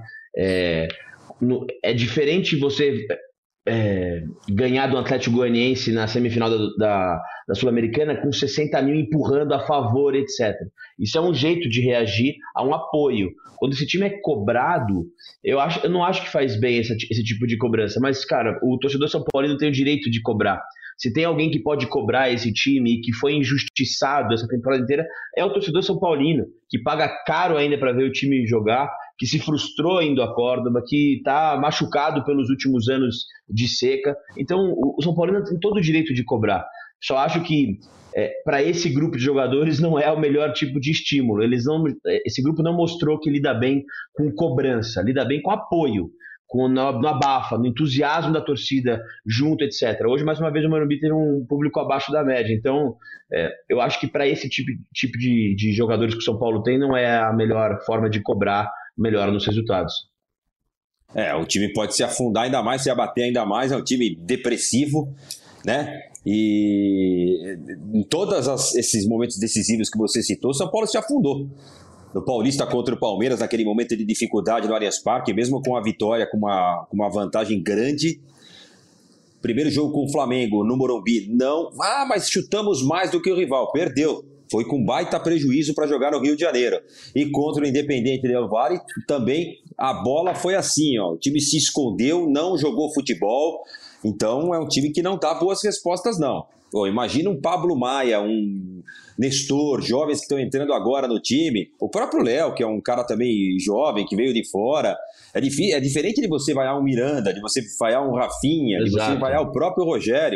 É diferente você ganhar do Atlético Goianiense na semifinal da Sul-Americana com 60 mil empurrando a favor, etc. Isso é um jeito de reagir a um apoio. Quando esse time é cobrado, eu não acho que faz bem esse tipo de cobrança, mas, cara, o torcedor São Paulino tem o direito de cobrar. Se tem alguém que pode cobrar esse time e que foi injustiçado essa temporada inteira, é o torcedor São Paulino, que paga caro ainda para ver o time jogar, que se frustrou indo a Córdoba, que está machucado pelos últimos anos de seca. Então, o São Paulino tem todo o direito de cobrar. Só acho que para esse grupo de jogadores não é o melhor tipo de estímulo. Esse grupo não mostrou que lida bem com cobrança, lida bem com apoio, no abafa, no entusiasmo da torcida junto, etc. Hoje, mais uma vez, o Morumbi teve um público abaixo da média. Então, eu acho que para esse tipo de jogadores que o São Paulo tem, não é a melhor forma de cobrar, melhora nos resultados. O time pode se afundar ainda mais, se abater ainda mais, é um time depressivo, né? E em todos esses momentos decisivos que você citou, o São Paulo se afundou. No Paulista contra o Palmeiras, naquele momento de dificuldade no Allianz Parque, mesmo com a vitória, com uma vantagem grande. Primeiro jogo com o Flamengo no Morumbi, não. Mas chutamos mais do que o rival, perdeu. Foi com baita prejuízo para jogar no Rio de Janeiro. E contra o Independiente Del Valle, também a bola foi assim, o time se escondeu, não jogou futebol. Então é um time que não dá boas respostas, não. Imagina um Pablo Maia, um Nestor, jovens que estão entrando agora no time. O próprio Léo, que é um cara também jovem, que veio de fora. É diferente de você vaiar um Miranda, de você vaiar um Rafinha, de você vaiar o próprio Rogério.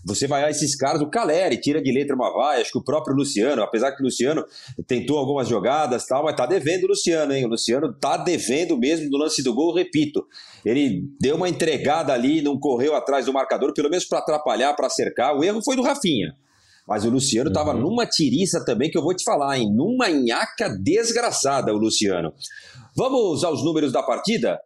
Você vai a esses caras, o Caleri tira de letra uma vaia, acho que o próprio Luciano, apesar que o Luciano tentou algumas jogadas e tal, mas tá devendo o Luciano, hein? O Luciano tá devendo mesmo do lance do gol, repito. Ele deu uma entregada ali, não correu atrás do marcador, pelo menos para atrapalhar, para cercar. O erro foi do Rafinha. Mas o Luciano tava numa tiriça também, que eu vou te falar, hein? Numa nhaca desgraçada, o Luciano. Vamos aos números da partida?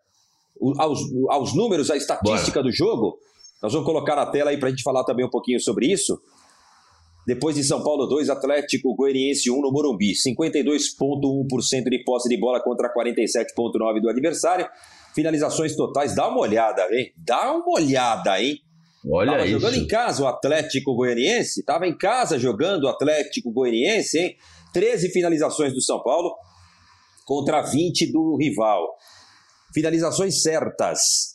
Aos números, a estatística do jogo? Nós vamos colocar na tela aí para a gente falar também um pouquinho sobre isso. Depois de São Paulo 2, Atlético Goianiense 1 no Morumbi. 52,1% de posse de bola contra 47,9% do adversário. Finalizações totais, dá uma olhada, hein? Dá uma olhada, hein? Olha Tava isso. jogando em casa o Atlético Goianiense. Tava em casa jogando o Atlético Goianiense, hein? 13 finalizações do São Paulo contra 20 do rival. Finalizações certas.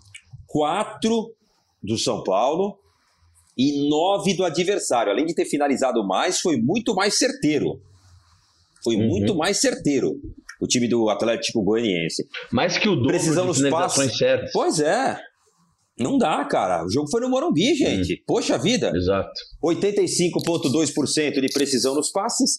4 do São Paulo e 9 do adversário. Além de ter finalizado mais, foi muito mais certeiro. Foi muito mais certeiro o time do Atlético Goianiense. Mais que o dobro Precisão de finalizações certas. Pois é. Não dá, cara. O jogo foi no Morumbi, gente. Poxa vida. Exato. 85,2% de precisão nos passes.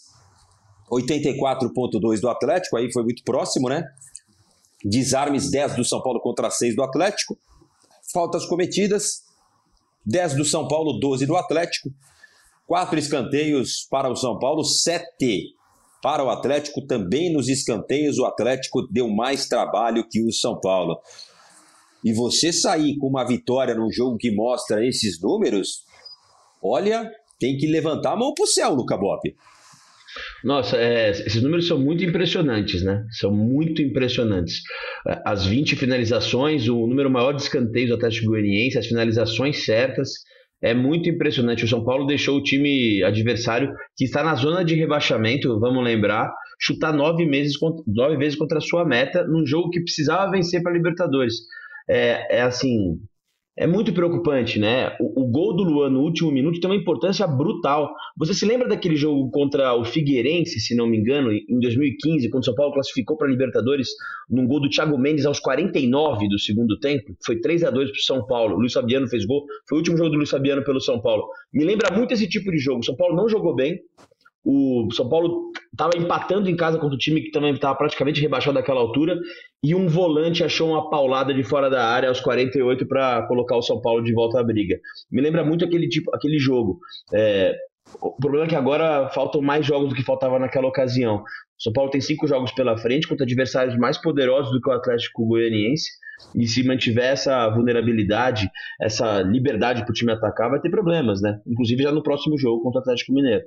84,2% do Atlético. Aí foi muito próximo, né? Desarmes 10 do São Paulo contra 6 do Atlético. Faltas cometidas, 10 do São Paulo, 12 do Atlético. 4 escanteios para o São Paulo, 7 para o Atlético. Também nos escanteios, o Atlético deu mais trabalho que o São Paulo. E você sair com uma vitória num jogo que mostra esses números, olha, tem que levantar a mão pro céu, Luca Bop. Nossa, esses números são muito impressionantes, né? São muito impressionantes. As 20 finalizações, o número maior de escanteios do Atlético Goianiense, as finalizações certas, é muito impressionante. O São Paulo deixou o time adversário, que está na zona de rebaixamento, vamos lembrar, chutar 9 vezes contra a sua meta, num jogo que precisava vencer para a Libertadores. Assim... É muito preocupante, né? O gol do Luan no último minuto tem uma importância brutal. Você se lembra daquele jogo contra o Figueirense, se não me engano, em 2015, quando o São Paulo classificou para a Libertadores, num gol do Thiago Mendes aos 49 do segundo tempo? Foi 3-2 para o São Paulo. O Luiz Fabiano fez gol. Foi o último jogo do Luiz Fabiano pelo São Paulo. Me lembra muito esse tipo de jogo. O São Paulo não jogou bem. O São Paulo estava empatando em casa contra o time que também estava praticamente rebaixado daquela altura, e um volante achou uma paulada de fora da área aos 48 para colocar o São Paulo de volta à briga. Me lembra muito aquele jogo. O problema é que agora faltam mais jogos do que faltava naquela ocasião. O São Paulo tem 5 jogos pela frente contra adversários mais poderosos do que o Atlético Goianiense, e se mantiver essa vulnerabilidade, essa liberdade para o time atacar, vai ter problemas, né? Inclusive já no próximo jogo contra o Atlético Mineiro.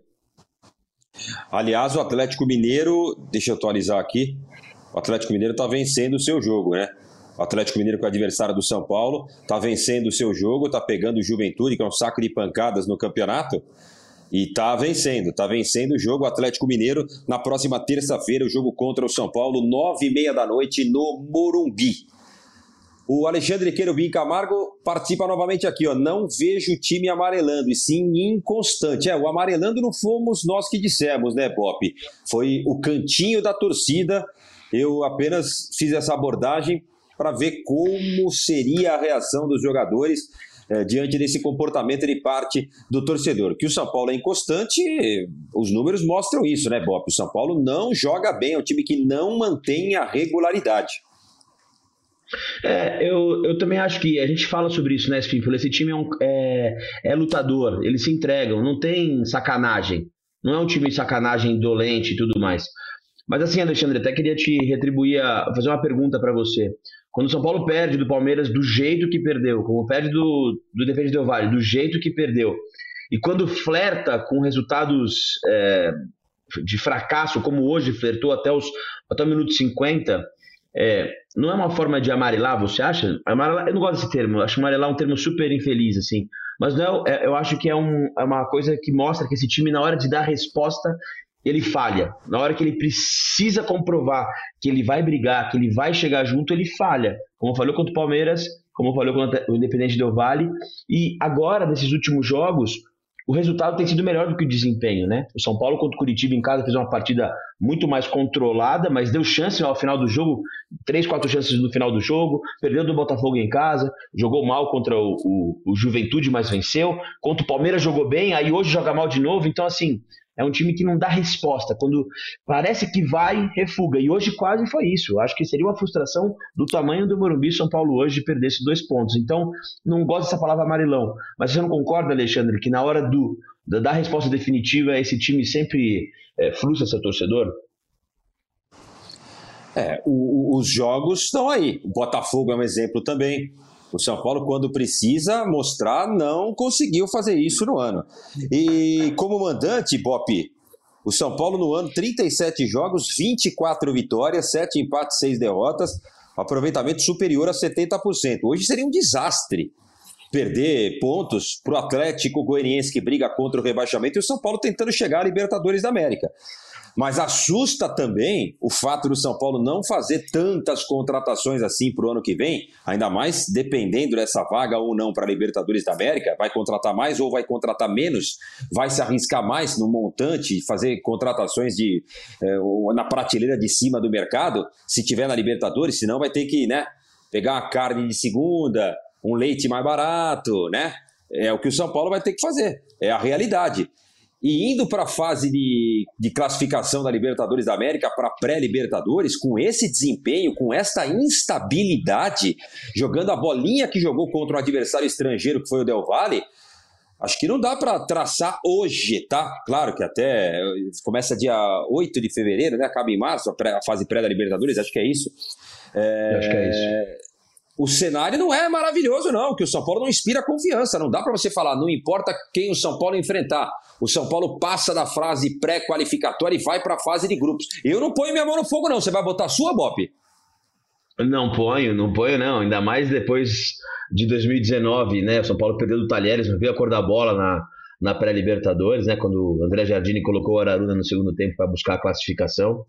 Aliás, o Atlético Mineiro, deixa eu atualizar aqui, o Atlético Mineiro está vencendo o seu jogo, né? O Atlético Mineiro, que é o adversário do São Paulo, está vencendo o seu jogo, está pegando o Juventude, que é um saco de pancadas no campeonato, e está vencendo o jogo. O Atlético Mineiro, na próxima terça-feira, o jogo contra o São Paulo, 9h30 da noite, no Morumbi. O Alexandre Querubim Camargo participa novamente aqui, ó. Não vejo o time amarelando, e sim inconstante. O amarelando não fomos nós que dissemos, né, Bop? Foi o cantinho da torcida. Eu apenas fiz essa abordagem para ver como seria a reação dos jogadores diante desse comportamento de parte do torcedor. Que o São Paulo é inconstante, os números mostram isso, né, Bop? O São Paulo não joga bem, é um time que não mantém a regularidade. Eu também acho que a gente fala sobre isso, né, Spinfilo? Esse time é lutador, eles se entregam, não tem sacanagem, não é um time de sacanagem indolente e tudo mais. Mas assim, Alexandre, até queria te retribuir, fazer uma pergunta para você. Quando o São Paulo perde do Palmeiras do jeito que perdeu, como perde do Defensa Del Valle do jeito que perdeu, e quando flerta com resultados de fracasso, como hoje flertou até o minuto 50... não é uma forma de amarelar, você acha? Amarelar, eu não gosto desse termo, eu acho amarelar um termo super infeliz, assim. Mas não eu acho que é uma coisa que mostra que esse time, na hora de dar resposta, ele falha. Na hora que ele precisa comprovar que ele vai brigar, que ele vai chegar junto, ele falha. Como falhou contra o Palmeiras, como falhou contra o Independente Del Valle. E agora, nesses últimos jogos, o resultado tem sido melhor do que o desempenho, né? O São Paulo contra o Curitiba em casa fez uma partida muito mais controlada, mas deu chance ao final do jogo, 3, 4 chances no final do jogo, perdeu do Botafogo em casa, jogou mal contra o Juventude, mas venceu. Contra o Palmeiras jogou bem, aí hoje joga mal de novo, então assim, é um time que não dá resposta. Quando parece que vai, refuga. E hoje quase foi isso. Eu acho que seria uma frustração do tamanho do Morumbi São Paulo hoje de perder esses 2 pontos. Então, não gosto dessa palavra amarelão. Mas você não concorda, Alexandre, que na hora da resposta definitiva esse time sempre frustra seu torcedor? Os jogos estão aí. O Botafogo é um exemplo também. O São Paulo, quando precisa mostrar, não conseguiu fazer isso no ano. E como mandante, Bopi, o São Paulo no ano, 37 jogos, 24 vitórias, 7 empates, 6 derrotas, aproveitamento superior a 70%. Hoje seria um desastre perder pontos para o Atlético Goianiense, que briga contra o rebaixamento, e o São Paulo tentando chegar à Libertadores da América. Mas assusta também o fato do São Paulo não fazer tantas contratações assim para o ano que vem, ainda mais dependendo dessa vaga ou não para a Libertadores da América. Vai contratar mais ou vai contratar menos? Vai se arriscar mais no montante, fazer contratações na prateleira de cima do mercado, se tiver na Libertadores, senão vai ter que, né, pegar uma carne de segunda, um leite mais barato, né? É o que o São Paulo vai ter que fazer, é a realidade. E indo para a fase de classificação da Libertadores da América, para pré-Libertadores, com esse desempenho, com esta instabilidade, jogando a bolinha que jogou contra um adversário estrangeiro, que foi o Del Valle, acho que não dá para traçar hoje, tá? Claro que até começa dia 8 de fevereiro, né? Acaba em março, a fase pré da Libertadores, acho que é isso. Acho que é isso. O cenário não é maravilhoso, não, que o São Paulo não inspira confiança. Não dá para você falar, não importa quem o São Paulo enfrentar. O São Paulo passa da fase pré-qualificatória e vai para a fase de grupos. Eu não ponho minha mão no fogo, não. Você vai botar a sua, Bop? Não ponho, não. Ainda mais depois de 2019, né? O São Paulo perdeu do Talheres, não viu a cor da bola na pré-Libertadores, né? Quando o André Jardini colocou o Araruna no segundo tempo para buscar a classificação.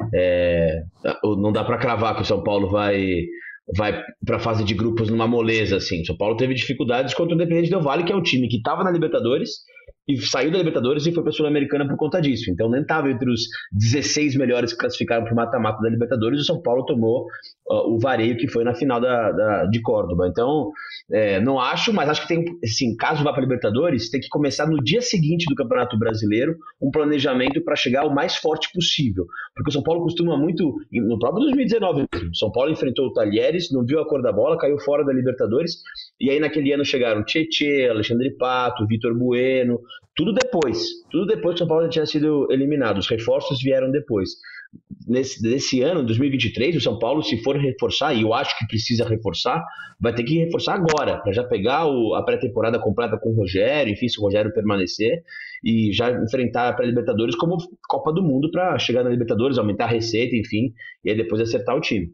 Não dá para cravar que o São Paulo vai para a fase de grupos numa moleza, assim. O São Paulo teve dificuldades contra o Independente Del Valle, que é um time que estava na Libertadores e saiu da Libertadores e foi para a Sul-Americana por conta disso. Então nem estava entre os 16 melhores que classificaram para o mata-mata da Libertadores. O São Paulo tomou o vareio que foi na final de Córdoba. Então não acho, mas acho que tem, assim, caso vá para a Libertadores, tem que começar no dia seguinte do Campeonato Brasileiro um planejamento para chegar o mais forte possível. Porque o São Paulo costuma muito, no próprio 2019 mesmo, o São Paulo enfrentou o Talheres, não viu a cor da bola, caiu fora da Libertadores, e aí naquele ano chegaram Tietê, Alexandre Pato, Vitor Bueno, tudo depois que o São Paulo já tinha sido eliminado, os reforços vieram depois. Nesse ano, 2023, o São Paulo, se for reforçar, e eu acho que precisa reforçar, vai ter que reforçar agora, para já pegar a pré-temporada completa com o Rogério, enfim, se o Rogério permanecer, e já enfrentar a pré-Libertadores como Copa do Mundo para chegar na Libertadores, aumentar a receita, enfim, e aí depois acertar o time.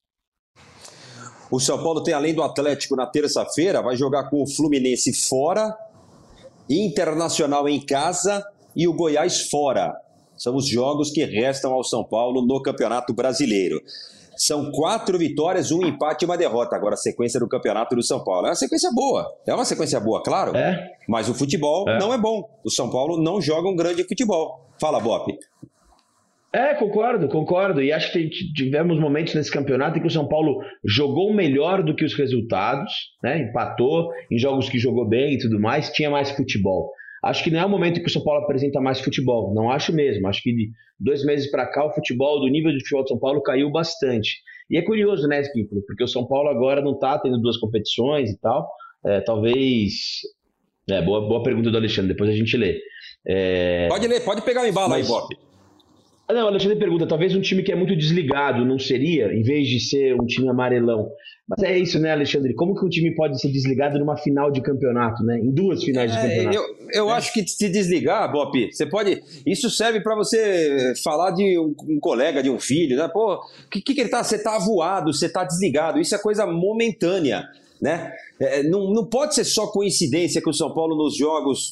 O São Paulo tem, além do Atlético, na terça-feira, vai jogar com o Fluminense fora, Internacional em casa e o Goiás fora. São os jogos que restam ao São Paulo no Campeonato Brasileiro. São 4 vitórias, 1 empate e 1 derrota. Agora a sequência do Campeonato do São Paulo. É uma sequência boa. É uma sequência boa, claro. Mas o futebol não é bom. O São Paulo não joga um grande futebol. Fala, Bop. Concordo. E acho que tivemos momentos nesse campeonato em que o São Paulo jogou melhor do que os resultados, né? Empatou em jogos que jogou bem e tudo mais, tinha mais futebol. Acho que não é o momento que o São Paulo apresenta mais futebol, não acho mesmo. Acho que de 2 meses para cá o futebol, do nível de futebol do São Paulo caiu bastante. E é curioso, né, Skipper? Porque o São Paulo agora não está tendo 2 competições e tal. Talvez... boa pergunta do Alexandre, depois a gente lê. Pode ler, pode pegar o embalo aí, Bop. Não, o Alexandre pergunta, talvez um time que é muito desligado não seria, em vez de ser um time amarelão. Mas é isso, né, Alexandre? Como que um time pode ser desligado numa final de campeonato, né? Em 2 finais de campeonato. Eu acho que se desligar, Bop, você pode... Isso serve para você falar de um colega, de um filho, né? Pô, que ele tá... Você tá avoado, você tá desligado. Isso é coisa momentânea, né? Não pode ser só coincidência que o São Paulo nos jogos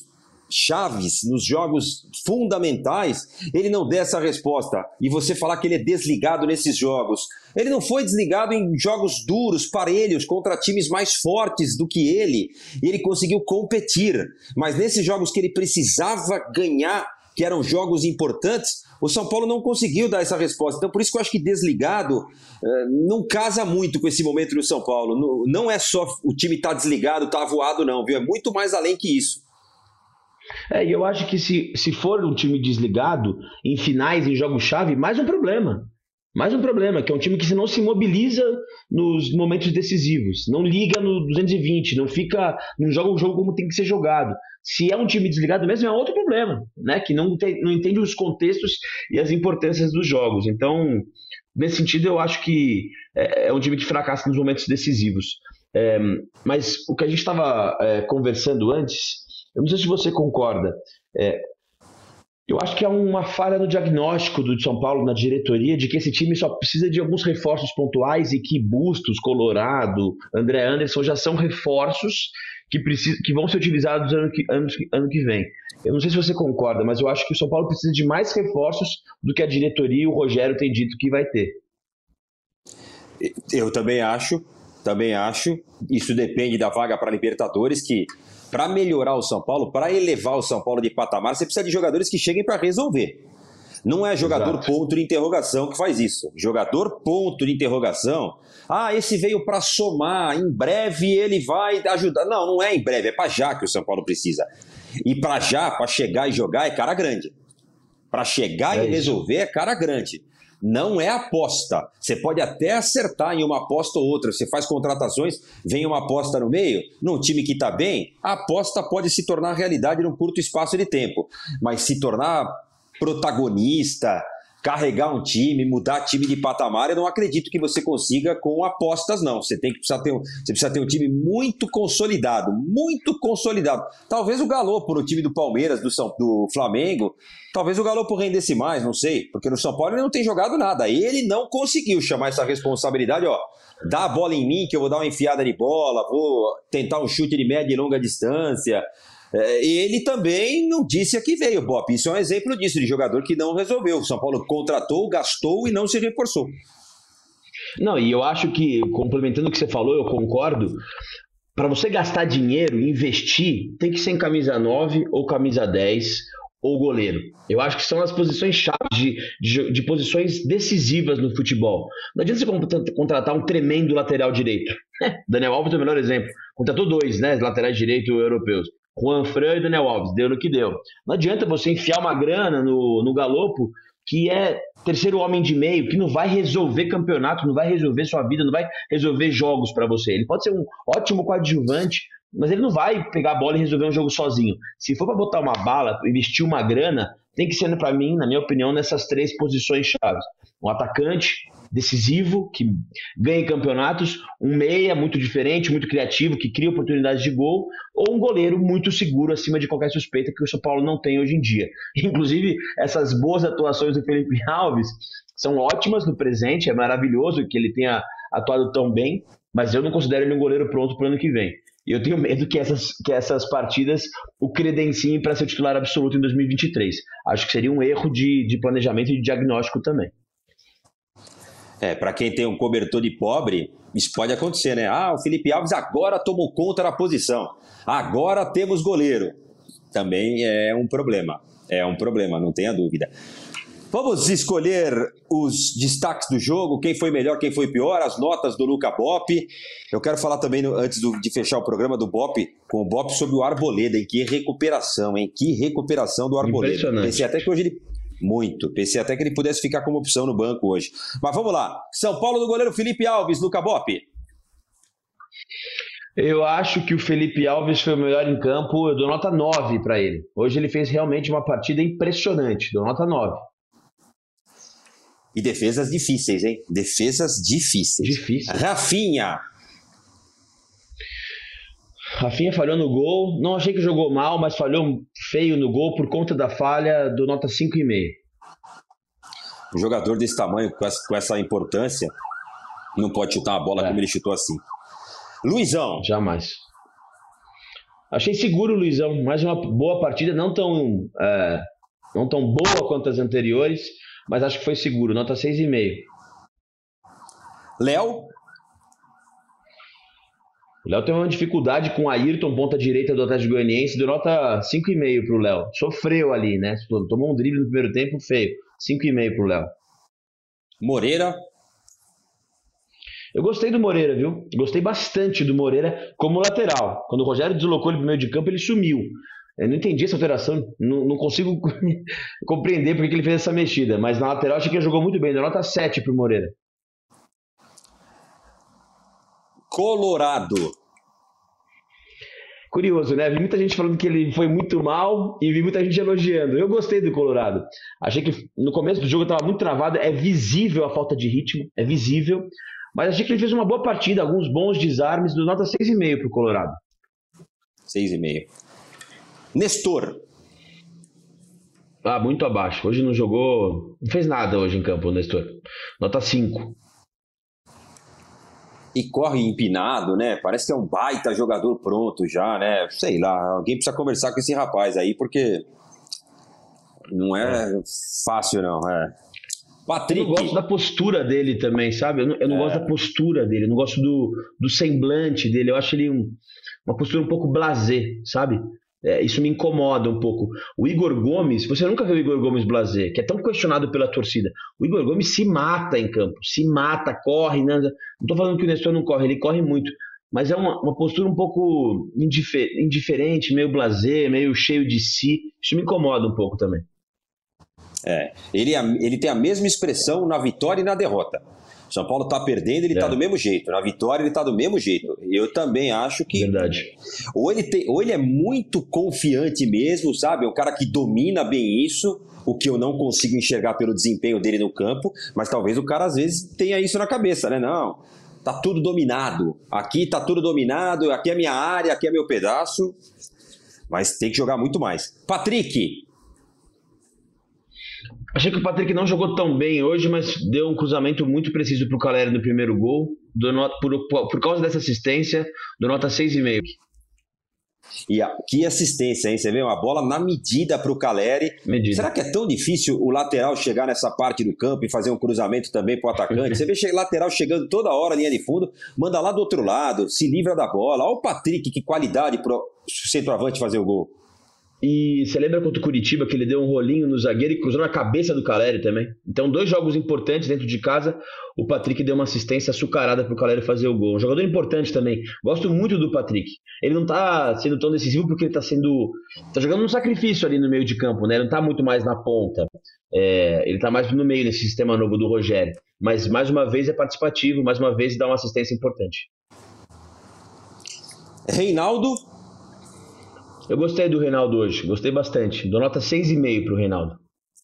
chaves, nos jogos fundamentais, ele não der essa resposta e você falar que ele é desligado nesses jogos. Ele não foi desligado em jogos duros, parelhos, contra times mais fortes do que ele, e ele conseguiu competir. Mas nesses jogos que ele precisava ganhar, que eram jogos importantes, o São Paulo não conseguiu dar essa resposta. Então, por isso que eu acho que desligado não casa muito com esse momento do São Paulo. Não é só o time tá desligado, tá avoado, não, viu? É muito mais além que isso. E eu acho que se for um time desligado, em finais, em jogos-chave, mais um problema. Mais um problema, que é um time que não se mobiliza nos momentos decisivos, não liga no 220, não joga o jogo como tem que ser jogado. Se é um time desligado mesmo, é outro problema, né? Que não entende os contextos e as importâncias dos jogos. Então, nesse sentido, eu acho que é um time que fracassa nos momentos decisivos. Mas o que a gente estava conversando antes, eu não sei se você concorda, eu acho que há uma falha no diagnóstico do São Paulo, na diretoria, de que esse time só precisa de alguns reforços pontuais e que Bustos, Colorado, André Anderson já são reforços que vão ser utilizados ano que vem. Eu não sei se você concorda, mas eu acho que o São Paulo precisa de mais reforços do que a diretoria e o Rogério tem dito que vai ter. Eu também acho. Isso depende da vaga para Libertadores, que para melhorar o São Paulo, para elevar o São Paulo de patamar, você precisa de jogadores que cheguem para resolver. Não é jogador ponto de interrogação que faz isso. Jogador ponto de interrogação. Esse veio para somar, em breve ele vai ajudar. Não é em breve, é para já que o São Paulo precisa. E para já, para chegar e jogar, é cara grande. Para chegar e resolver, é cara grande. Não é aposta. Você pode até acertar em uma aposta ou outra. Você faz contratações, vem uma aposta no meio, num time que está bem, a aposta pode se tornar realidade num curto espaço de tempo. Mas se tornar protagonista, carregar um time, mudar time de patamar, eu não acredito que você consiga com apostas, não. Você precisa ter um time muito consolidado. Talvez o Galopo no time do Palmeiras, do Flamengo, talvez o Galopo rendesse mais, não sei, porque no São Paulo ele não tem jogado nada. Ele não conseguiu chamar essa responsabilidade, dá a bola em mim que eu vou dar uma enfiada de bola, vou tentar um chute de média e longa distância. Ele também não disse a que veio, Bob. Isso é um exemplo disso, de jogador que não resolveu. O São Paulo contratou, gastou e não se reforçou. Não, e eu acho que, complementando o que você falou, eu concordo. Para você gastar dinheiro, investir, tem que ser em camisa 9 ou camisa 10 ou goleiro. Eu acho que são as posições chave de posições decisivas no futebol. Não adianta você contratar um tremendo lateral direito. Daniel Alves é o melhor exemplo. Contratou 2, né, laterais direitos europeus. Juan Fran e Daniel Alves, deu no que deu. Não adianta você enfiar uma grana no Galopo, que é terceiro homem de meio, que não vai resolver campeonato, não vai resolver sua vida, não vai resolver jogos para você. Ele pode ser um ótimo coadjuvante, mas ele não vai pegar a bola e resolver um jogo sozinho. Se for para botar uma bala, investir uma grana, tem que ser, para mim, na minha opinião, nessas 3 posições chaves. Um atacante decisivo, que ganha campeonatos, um meia muito diferente, muito criativo, que cria oportunidades de gol, ou um goleiro muito seguro acima de qualquer suspeita, que o São Paulo não tem hoje em dia. Inclusive, essas boas atuações do Felipe Alves são ótimas no presente, é maravilhoso que ele tenha atuado tão bem, mas eu não considero ele um goleiro pronto para o ano que vem. E eu tenho medo que essas partidas o credenciem para ser titular absoluto em 2023. Acho que seria um erro de planejamento e de diagnóstico também. Para quem tem um cobertor de pobre, isso pode acontecer, né? O Felipe Alves agora tomou conta da posição. Agora temos goleiro. Também é um problema. Não tenha dúvida. Vamos escolher os destaques do jogo, quem foi melhor, quem foi pior, as notas do Luca Bop. Eu quero falar também, antes de fechar o programa, com o Bop sobre o Arboleda. Que recuperação do Arboleda. Pensei até que ele pudesse ficar como opção no banco hoje. Mas vamos lá. São Paulo do goleiro Felipe Alves, Luca Bop. Eu acho que o Felipe Alves foi o melhor em campo. Eu dou nota 9 para ele. Hoje ele fez realmente uma partida impressionante. Dou nota 9. E defesas difíceis, hein? Defesas difíceis. Rafinha falhou no gol. Não achei que jogou mal, mas falhou feio no gol por conta da falha. Do nota 5,5. Um jogador desse tamanho, com essa importância, não pode chutar uma bola como ele chutou assim. Luizão. Jamais. Achei seguro, Luizão. Mais uma boa partida, não tão boa quanto as anteriores, mas acho que foi seguro. Nota 6,5. Léo? O Léo tem uma dificuldade com o Ayrton, ponta direita do Atlético Goianiense, deu nota 5,5 pro Léo. Sofreu ali, né? Tomou um drible no primeiro tempo feio. 5,5 pro Léo. Moreira? Eu gostei do Moreira, viu? Gostei bastante do Moreira como lateral. Quando o Rogério deslocou ele pro meio de campo, ele sumiu. Eu não entendi essa alteração, não consigo compreender porque que ele fez essa mexida. Mas na lateral achei que ele jogou muito bem, deu nota 7 pro Moreira. Colorado. Curioso, né? Vi muita gente falando que ele foi muito mal e vi muita gente elogiando. Eu gostei do Colorado. Achei que no começo do jogo estava muito travado, é visível a falta de ritmo, é visível. Mas achei que ele fez uma boa partida, alguns bons desarmes, do nota 6,5 pro Colorado. 6,5. Nestor. Muito abaixo. Hoje não jogou, não fez nada hoje em campo o Nestor. Nota 5. E corre empinado, né? Parece que é um baita jogador pronto já, né? Sei lá, alguém precisa conversar com esse rapaz aí, porque não é fácil, não. Patrick. Eu não gosto da postura dele também, sabe? Eu não gosto da postura dele, eu não gosto do semblante dele. Eu acho ele uma postura um pouco blasé, sabe? Isso me incomoda um pouco. O Igor Gomes, você nunca viu o Igor Gomes blasé, que é tão questionado pela torcida. O Igor Gomes se mata em campo, se mata, corre. Não estou falando que o Nestor não corre, ele corre muito. Mas é uma postura um pouco indiferente, meio blasé, meio cheio de si. Isso me incomoda um pouco também. Ele tem a mesma expressão na vitória e na derrota. São Paulo tá perdendo, ele tá do mesmo jeito. Na vitória, ele tá do mesmo jeito. Eu também acho que... Verdade. Ou ele é muito confiante mesmo, sabe? É um cara que domina bem isso, o que eu não consigo enxergar pelo desempenho dele no campo, mas talvez o cara às vezes tenha isso na cabeça, né? Não, tá tudo dominado. Aqui tá tudo dominado, aqui é minha área, aqui é meu pedaço. Mas tem que jogar muito mais. Patrick... Achei que o Patrick não jogou tão bem hoje, mas deu um cruzamento muito preciso pro Caleri no primeiro gol. Por causa dessa assistência, dou nota 6,5. E que assistência, hein? Você vê uma bola na medida pro Caleri. Será que é tão difícil o lateral chegar nessa parte do campo e fazer um cruzamento também pro atacante? Você vê lateral chegando toda hora, linha de fundo, manda lá do outro lado, se livra da bola. Olha o Patrick, que qualidade pro centroavante fazer o gol. E você lembra contra o Curitiba que ele deu um rolinho no zagueiro e cruzou na cabeça do Caleri também? Então, 2 jogos importantes dentro de casa, o Patrick deu uma assistência açucarada pro Caleri fazer o gol. Um jogador importante também. Gosto muito do Patrick. Ele não tá sendo tão decisivo porque ele tá jogando um sacrifício ali no meio de campo, né? Ele não tá muito mais na ponta. Ele tá mais no meio nesse sistema novo do Rogério. Mas, mais uma vez, é participativo, mais uma vez, dá uma assistência importante. Reinaldo. Eu gostei do Reinaldo hoje, gostei bastante. Dou nota 6,5 pro Reinaldo.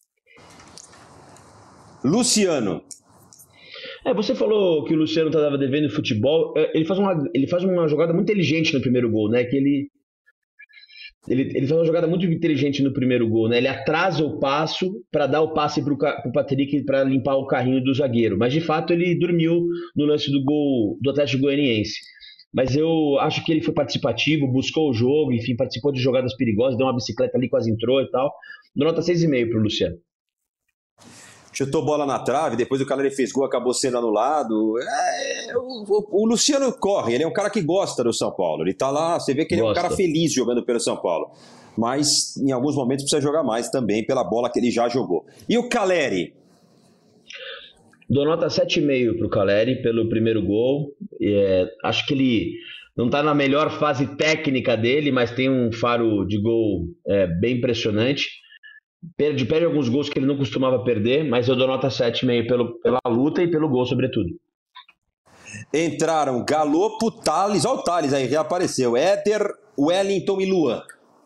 Luciano. Você falou que o Luciano estava devendo futebol. Ele faz uma jogada muito inteligente no primeiro gol, né? Que ele faz uma jogada muito inteligente no primeiro gol, né? Ele atrasa o passo para dar o passe pro Patrick para limpar o carrinho do zagueiro. Mas de fato ele dormiu no lance do gol do Atlético Goianiense. Mas eu acho que ele foi participativo, buscou o jogo, enfim, participou de jogadas perigosas, deu uma bicicleta ali, quase entrou e tal. Dou nota 6,5 pro Luciano. Chutou bola na trave, depois o Caleri fez gol, acabou sendo anulado. O Luciano corre, ele é um cara que gosta do São Paulo. Ele tá lá, você vê que ele é um cara feliz jogando pelo São Paulo. Mas em alguns momentos precisa jogar mais também pela bola que ele já jogou. E o Caleri? Dou nota 7,5 pro Caleri pelo primeiro gol. Acho que ele não tá na melhor fase técnica dele, mas tem um faro de gol bem impressionante. Perde alguns gols que ele não costumava perder, mas eu dou nota 7,5 pela luta e pelo gol, sobretudo. Entraram Galopo, Thales, olha o Thales aí, reapareceu. Éder, Wellington e Luan.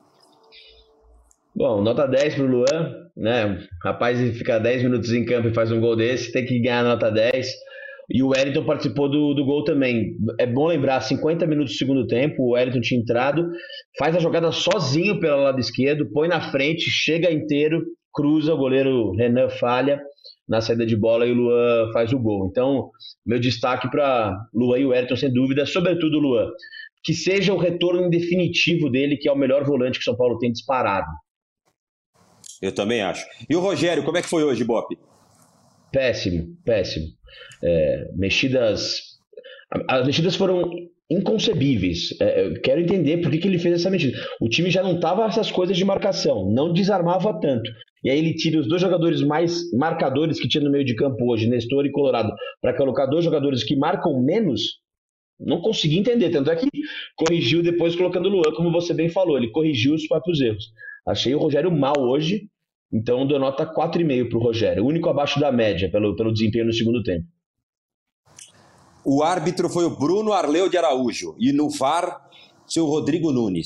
Bom, nota 10 pro Luan, né? Rapaz, ele fica 10 minutos em campo e faz um gol desse, tem que ganhar nota 10. E o Wellington participou do gol também. É bom lembrar, 50 minutos do segundo tempo, o Wellington tinha entrado, faz a jogada sozinho pelo lado esquerdo, põe na frente, chega inteiro, cruza, o goleiro Renan falha na saída de bola e o Luan faz o gol. Então, meu destaque para Luan e o Wellington, sem dúvida, sobretudo o Luan. que seja o retorno definitivo dele, que é o melhor volante que o São Paulo tem disparado. Eu também acho. E o Rogério, como é que foi hoje, Bop? Péssimo. As mexidas foram inconcebíveis. Eu quero entender por que ele fez essa mexida. O time já não estava essas coisas de marcação, não desarmava tanto. E aí ele tira os 2 jogadores mais marcadores que tinha no meio de campo hoje, Nestor e Colorado, para colocar 2 jogadores que marcam menos. Não consegui entender, tanto é que corrigiu depois colocando o Luan, como você bem falou, ele corrigiu os próprios erros. Achei o Rogério mal hoje, então dou nota 4,5 para o Rogério, o único abaixo da média pelo desempenho no segundo tempo. O árbitro foi o Bruno Arleu de Araújo e no VAR, seu Rodrigo Nunes.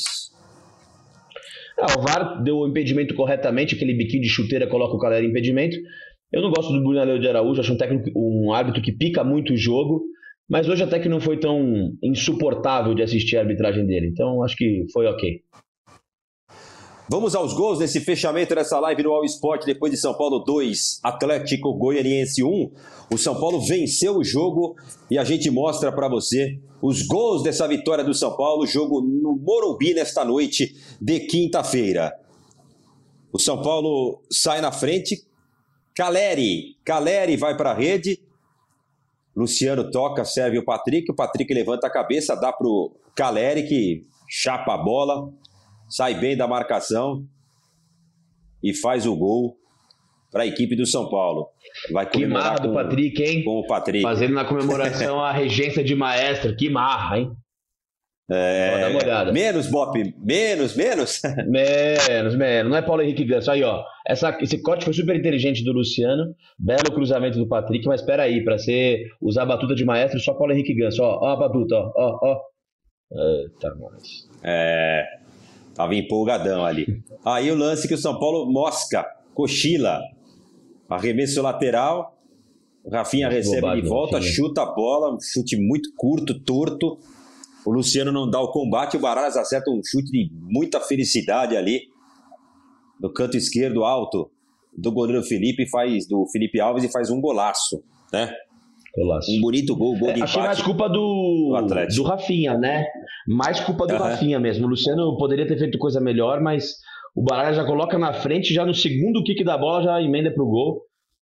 O VAR deu o impedimento corretamente, aquele biquinho de chuteira coloca o Caleri em impedimento. Eu não gosto do Bruno Arleu de Araújo, acho um árbitro que pica muito o jogo, mas hoje até que não foi tão insuportável de assistir a arbitragem dele, então acho que foi ok. Vamos aos gols nesse fechamento dessa live no All Sport, depois de São Paulo 2, Atlético Goianiense 1. O São Paulo venceu o jogo e a gente mostra para você os gols dessa vitória do São Paulo, jogo no Morumbi nesta noite de quinta-feira. O São Paulo sai na frente, Caleri vai para a rede, Luciano toca, serve o Patrick levanta a cabeça, dá para o Caleri que chapa a bola, sai bem da marcação e faz o gol para a equipe do São Paulo. Vai que marra do Patrick, hein? Com o Patrick. Fazendo na comemoração a regência de maestro. Que marra, hein? Dá uma olhada. Menos, Bop. Menos. Menos. Não é Paulo Henrique Ganso. Aí, ó. Esse corte foi super inteligente do Luciano. Belo cruzamento do Patrick. Mas espera aí, para usar a batuta de maestro, só Paulo Henrique Ganso. Ó a batuta, ó. Eita, nós. Tava empolgadão ali. Aí o lance que o São Paulo mosca, cochila. Arremesso lateral. O Rafinha recebe de volta, chuta a bola. Um chute muito curto, torto. O Luciano não dá o combate. O Baralhas acerta um chute de muita felicidade ali. No canto esquerdo, alto, do goleiro do Felipe Alves e faz um golaço, né? Golaço. Um bonito gol de empate. Achei mais culpa do Rafinha, né? Mais culpa do Rafinha mesmo. O Luciano poderia ter feito coisa melhor, mas o Baralhas já coloca na frente, já no segundo kick da bola, já emenda pro gol.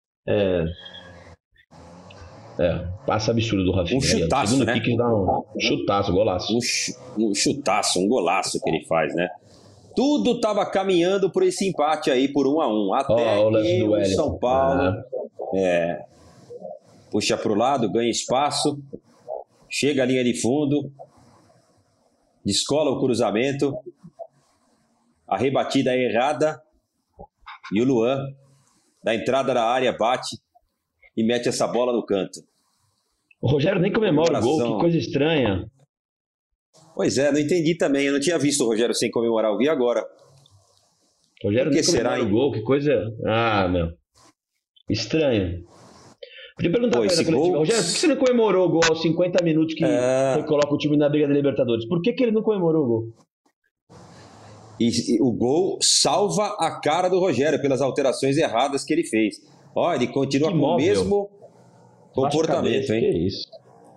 Passa absurdo do Rafinha. Um chutaço, segundo né? Kick dá um chutaço, golaço. Um chutaço, um golaço que ele faz, né? Tudo tava caminhando por esse empate aí, por 1-1. Até que o São Paulo puxa pro lado, ganha espaço, chega à linha de fundo, descola o cruzamento, a rebatida é errada e o Luan, da entrada da área, bate e mete essa bola no canto. O Rogério nem comemora o gol, que coisa estranha. Pois não entendi também, eu não tinha visto o Rogério sem comemorar, eu vi agora. O Rogério nem comemora o gol, que coisa... Estranho. Podia perguntar para ele, Rogério, por que você não comemorou o gol aos 50 minutos que coloca o time na briga da Libertadores? Por que ele não comemorou o gol? E o gol salva a cara do Rogério pelas alterações erradas que ele fez. Ele continua com o mesmo comportamento, hein? Que isso?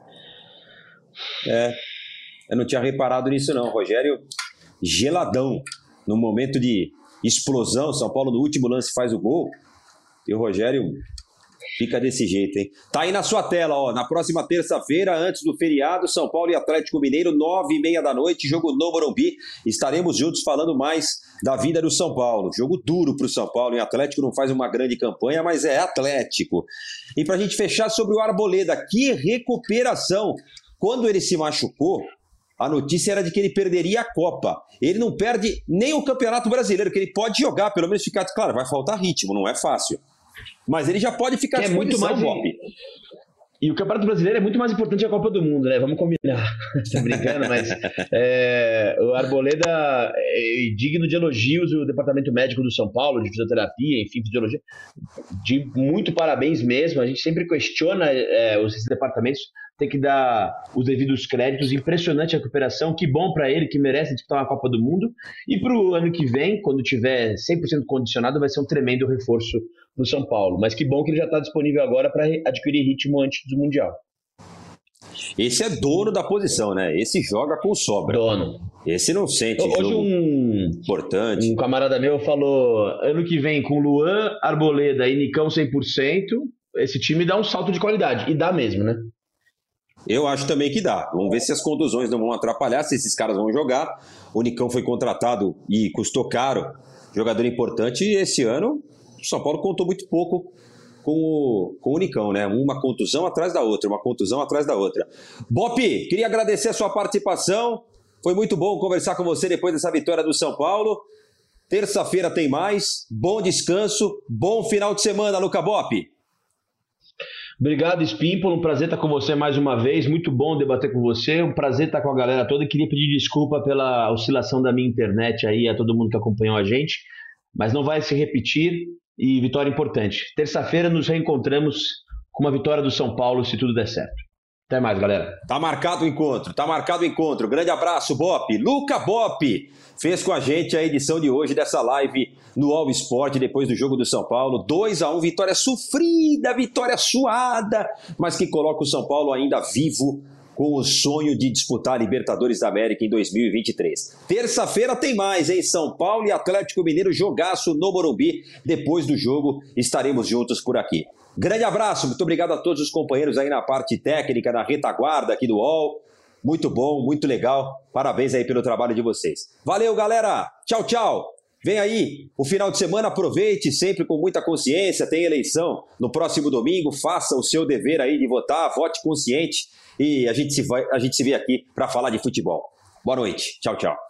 Eu não tinha reparado nisso não. Rogério geladão. No momento de explosão, São Paulo no último lance faz o gol e o Rogério fica desse jeito, hein? Tá aí na sua tela, na próxima terça-feira, antes do feriado, São Paulo e Atlético Mineiro, 9h30 da noite, jogo no Morumbi. Estaremos juntos falando mais da vida do São Paulo. Jogo duro pro São Paulo, e Atlético não faz uma grande campanha, mas é Atlético. E pra gente fechar sobre o Arboleda, que recuperação! Quando ele se machucou, a notícia era de que ele perderia a Copa. Ele não perde nem o Campeonato Brasileiro, que ele pode jogar, pelo menos ficar... Claro, vai faltar ritmo, não é fácil. Mas ele já pode ficar à disposição, Bop. E o Campeonato Brasileiro é muito mais importante que a Copa do Mundo, né? Vamos combinar. Estou brincando, mas o Arboleda é digno de elogios, o Departamento Médico do São Paulo, de fisioterapia, enfim, fisiologia. De muito parabéns mesmo. A gente sempre questiona esses departamentos, tem que dar os devidos créditos. Impressionante a recuperação, que bom para ele, que merece disputar uma Copa do Mundo. E para o ano que vem, quando tiver 100% condicionado, vai ser um tremendo reforço no São Paulo. Mas que bom que ele já está disponível agora para adquirir ritmo antes do Mundial. Esse é dono da posição, né? Esse joga com sobra. Dono. Esse não sente Hoje jogo importante. Um camarada meu falou, ano que vem com Luan, Arboleda e Nicão 100%, esse time dá um salto de qualidade. E dá mesmo, né? Eu acho também que dá. Vamos ver se as contusões não vão atrapalhar, se esses caras vão jogar. O Nicão foi contratado e custou caro. Jogador importante. E esse ano, o São Paulo contou muito pouco com o Nicão, né? Uma contusão atrás da outra, uma contusão atrás da outra. Bop, queria agradecer a sua participação. Foi muito bom conversar com você depois dessa vitória do São Paulo. Terça-feira tem mais. Bom descanso. Bom final de semana, Luca Bop. Obrigado, Espímpolo. Um prazer estar com você mais uma vez. Muito bom debater com você. Um prazer estar com a galera toda. E queria pedir desculpa pela oscilação da minha internet aí a todo mundo que acompanhou a gente. Mas não vai se repetir e vitória importante. Terça-feira nos reencontramos com uma vitória do São Paulo, se tudo der certo. Até mais, galera. Tá marcado o encontro. Grande abraço, Bop. Luca Bop fez com a gente a edição de hoje dessa live no All Sport, depois do jogo do São Paulo. 2-1, vitória sofrida, vitória suada, mas que coloca o São Paulo ainda vivo com o sonho de disputar a Libertadores da América em 2023. Terça-feira tem mais, hein? São Paulo e Atlético Mineiro, jogaço no Morumbi. Depois do jogo estaremos juntos por aqui. Grande abraço, muito obrigado a todos os companheiros aí na parte técnica, na retaguarda aqui do UOL. Muito bom, muito legal. Parabéns aí pelo trabalho de vocês. Valeu, galera. Tchau, tchau. Vem aí o final de semana, aproveite sempre com muita consciência. Tem eleição no próximo domingo. Faça o seu dever aí de votar, vote consciente. E a gente se vê aqui para falar de futebol. Boa noite. Tchau, tchau.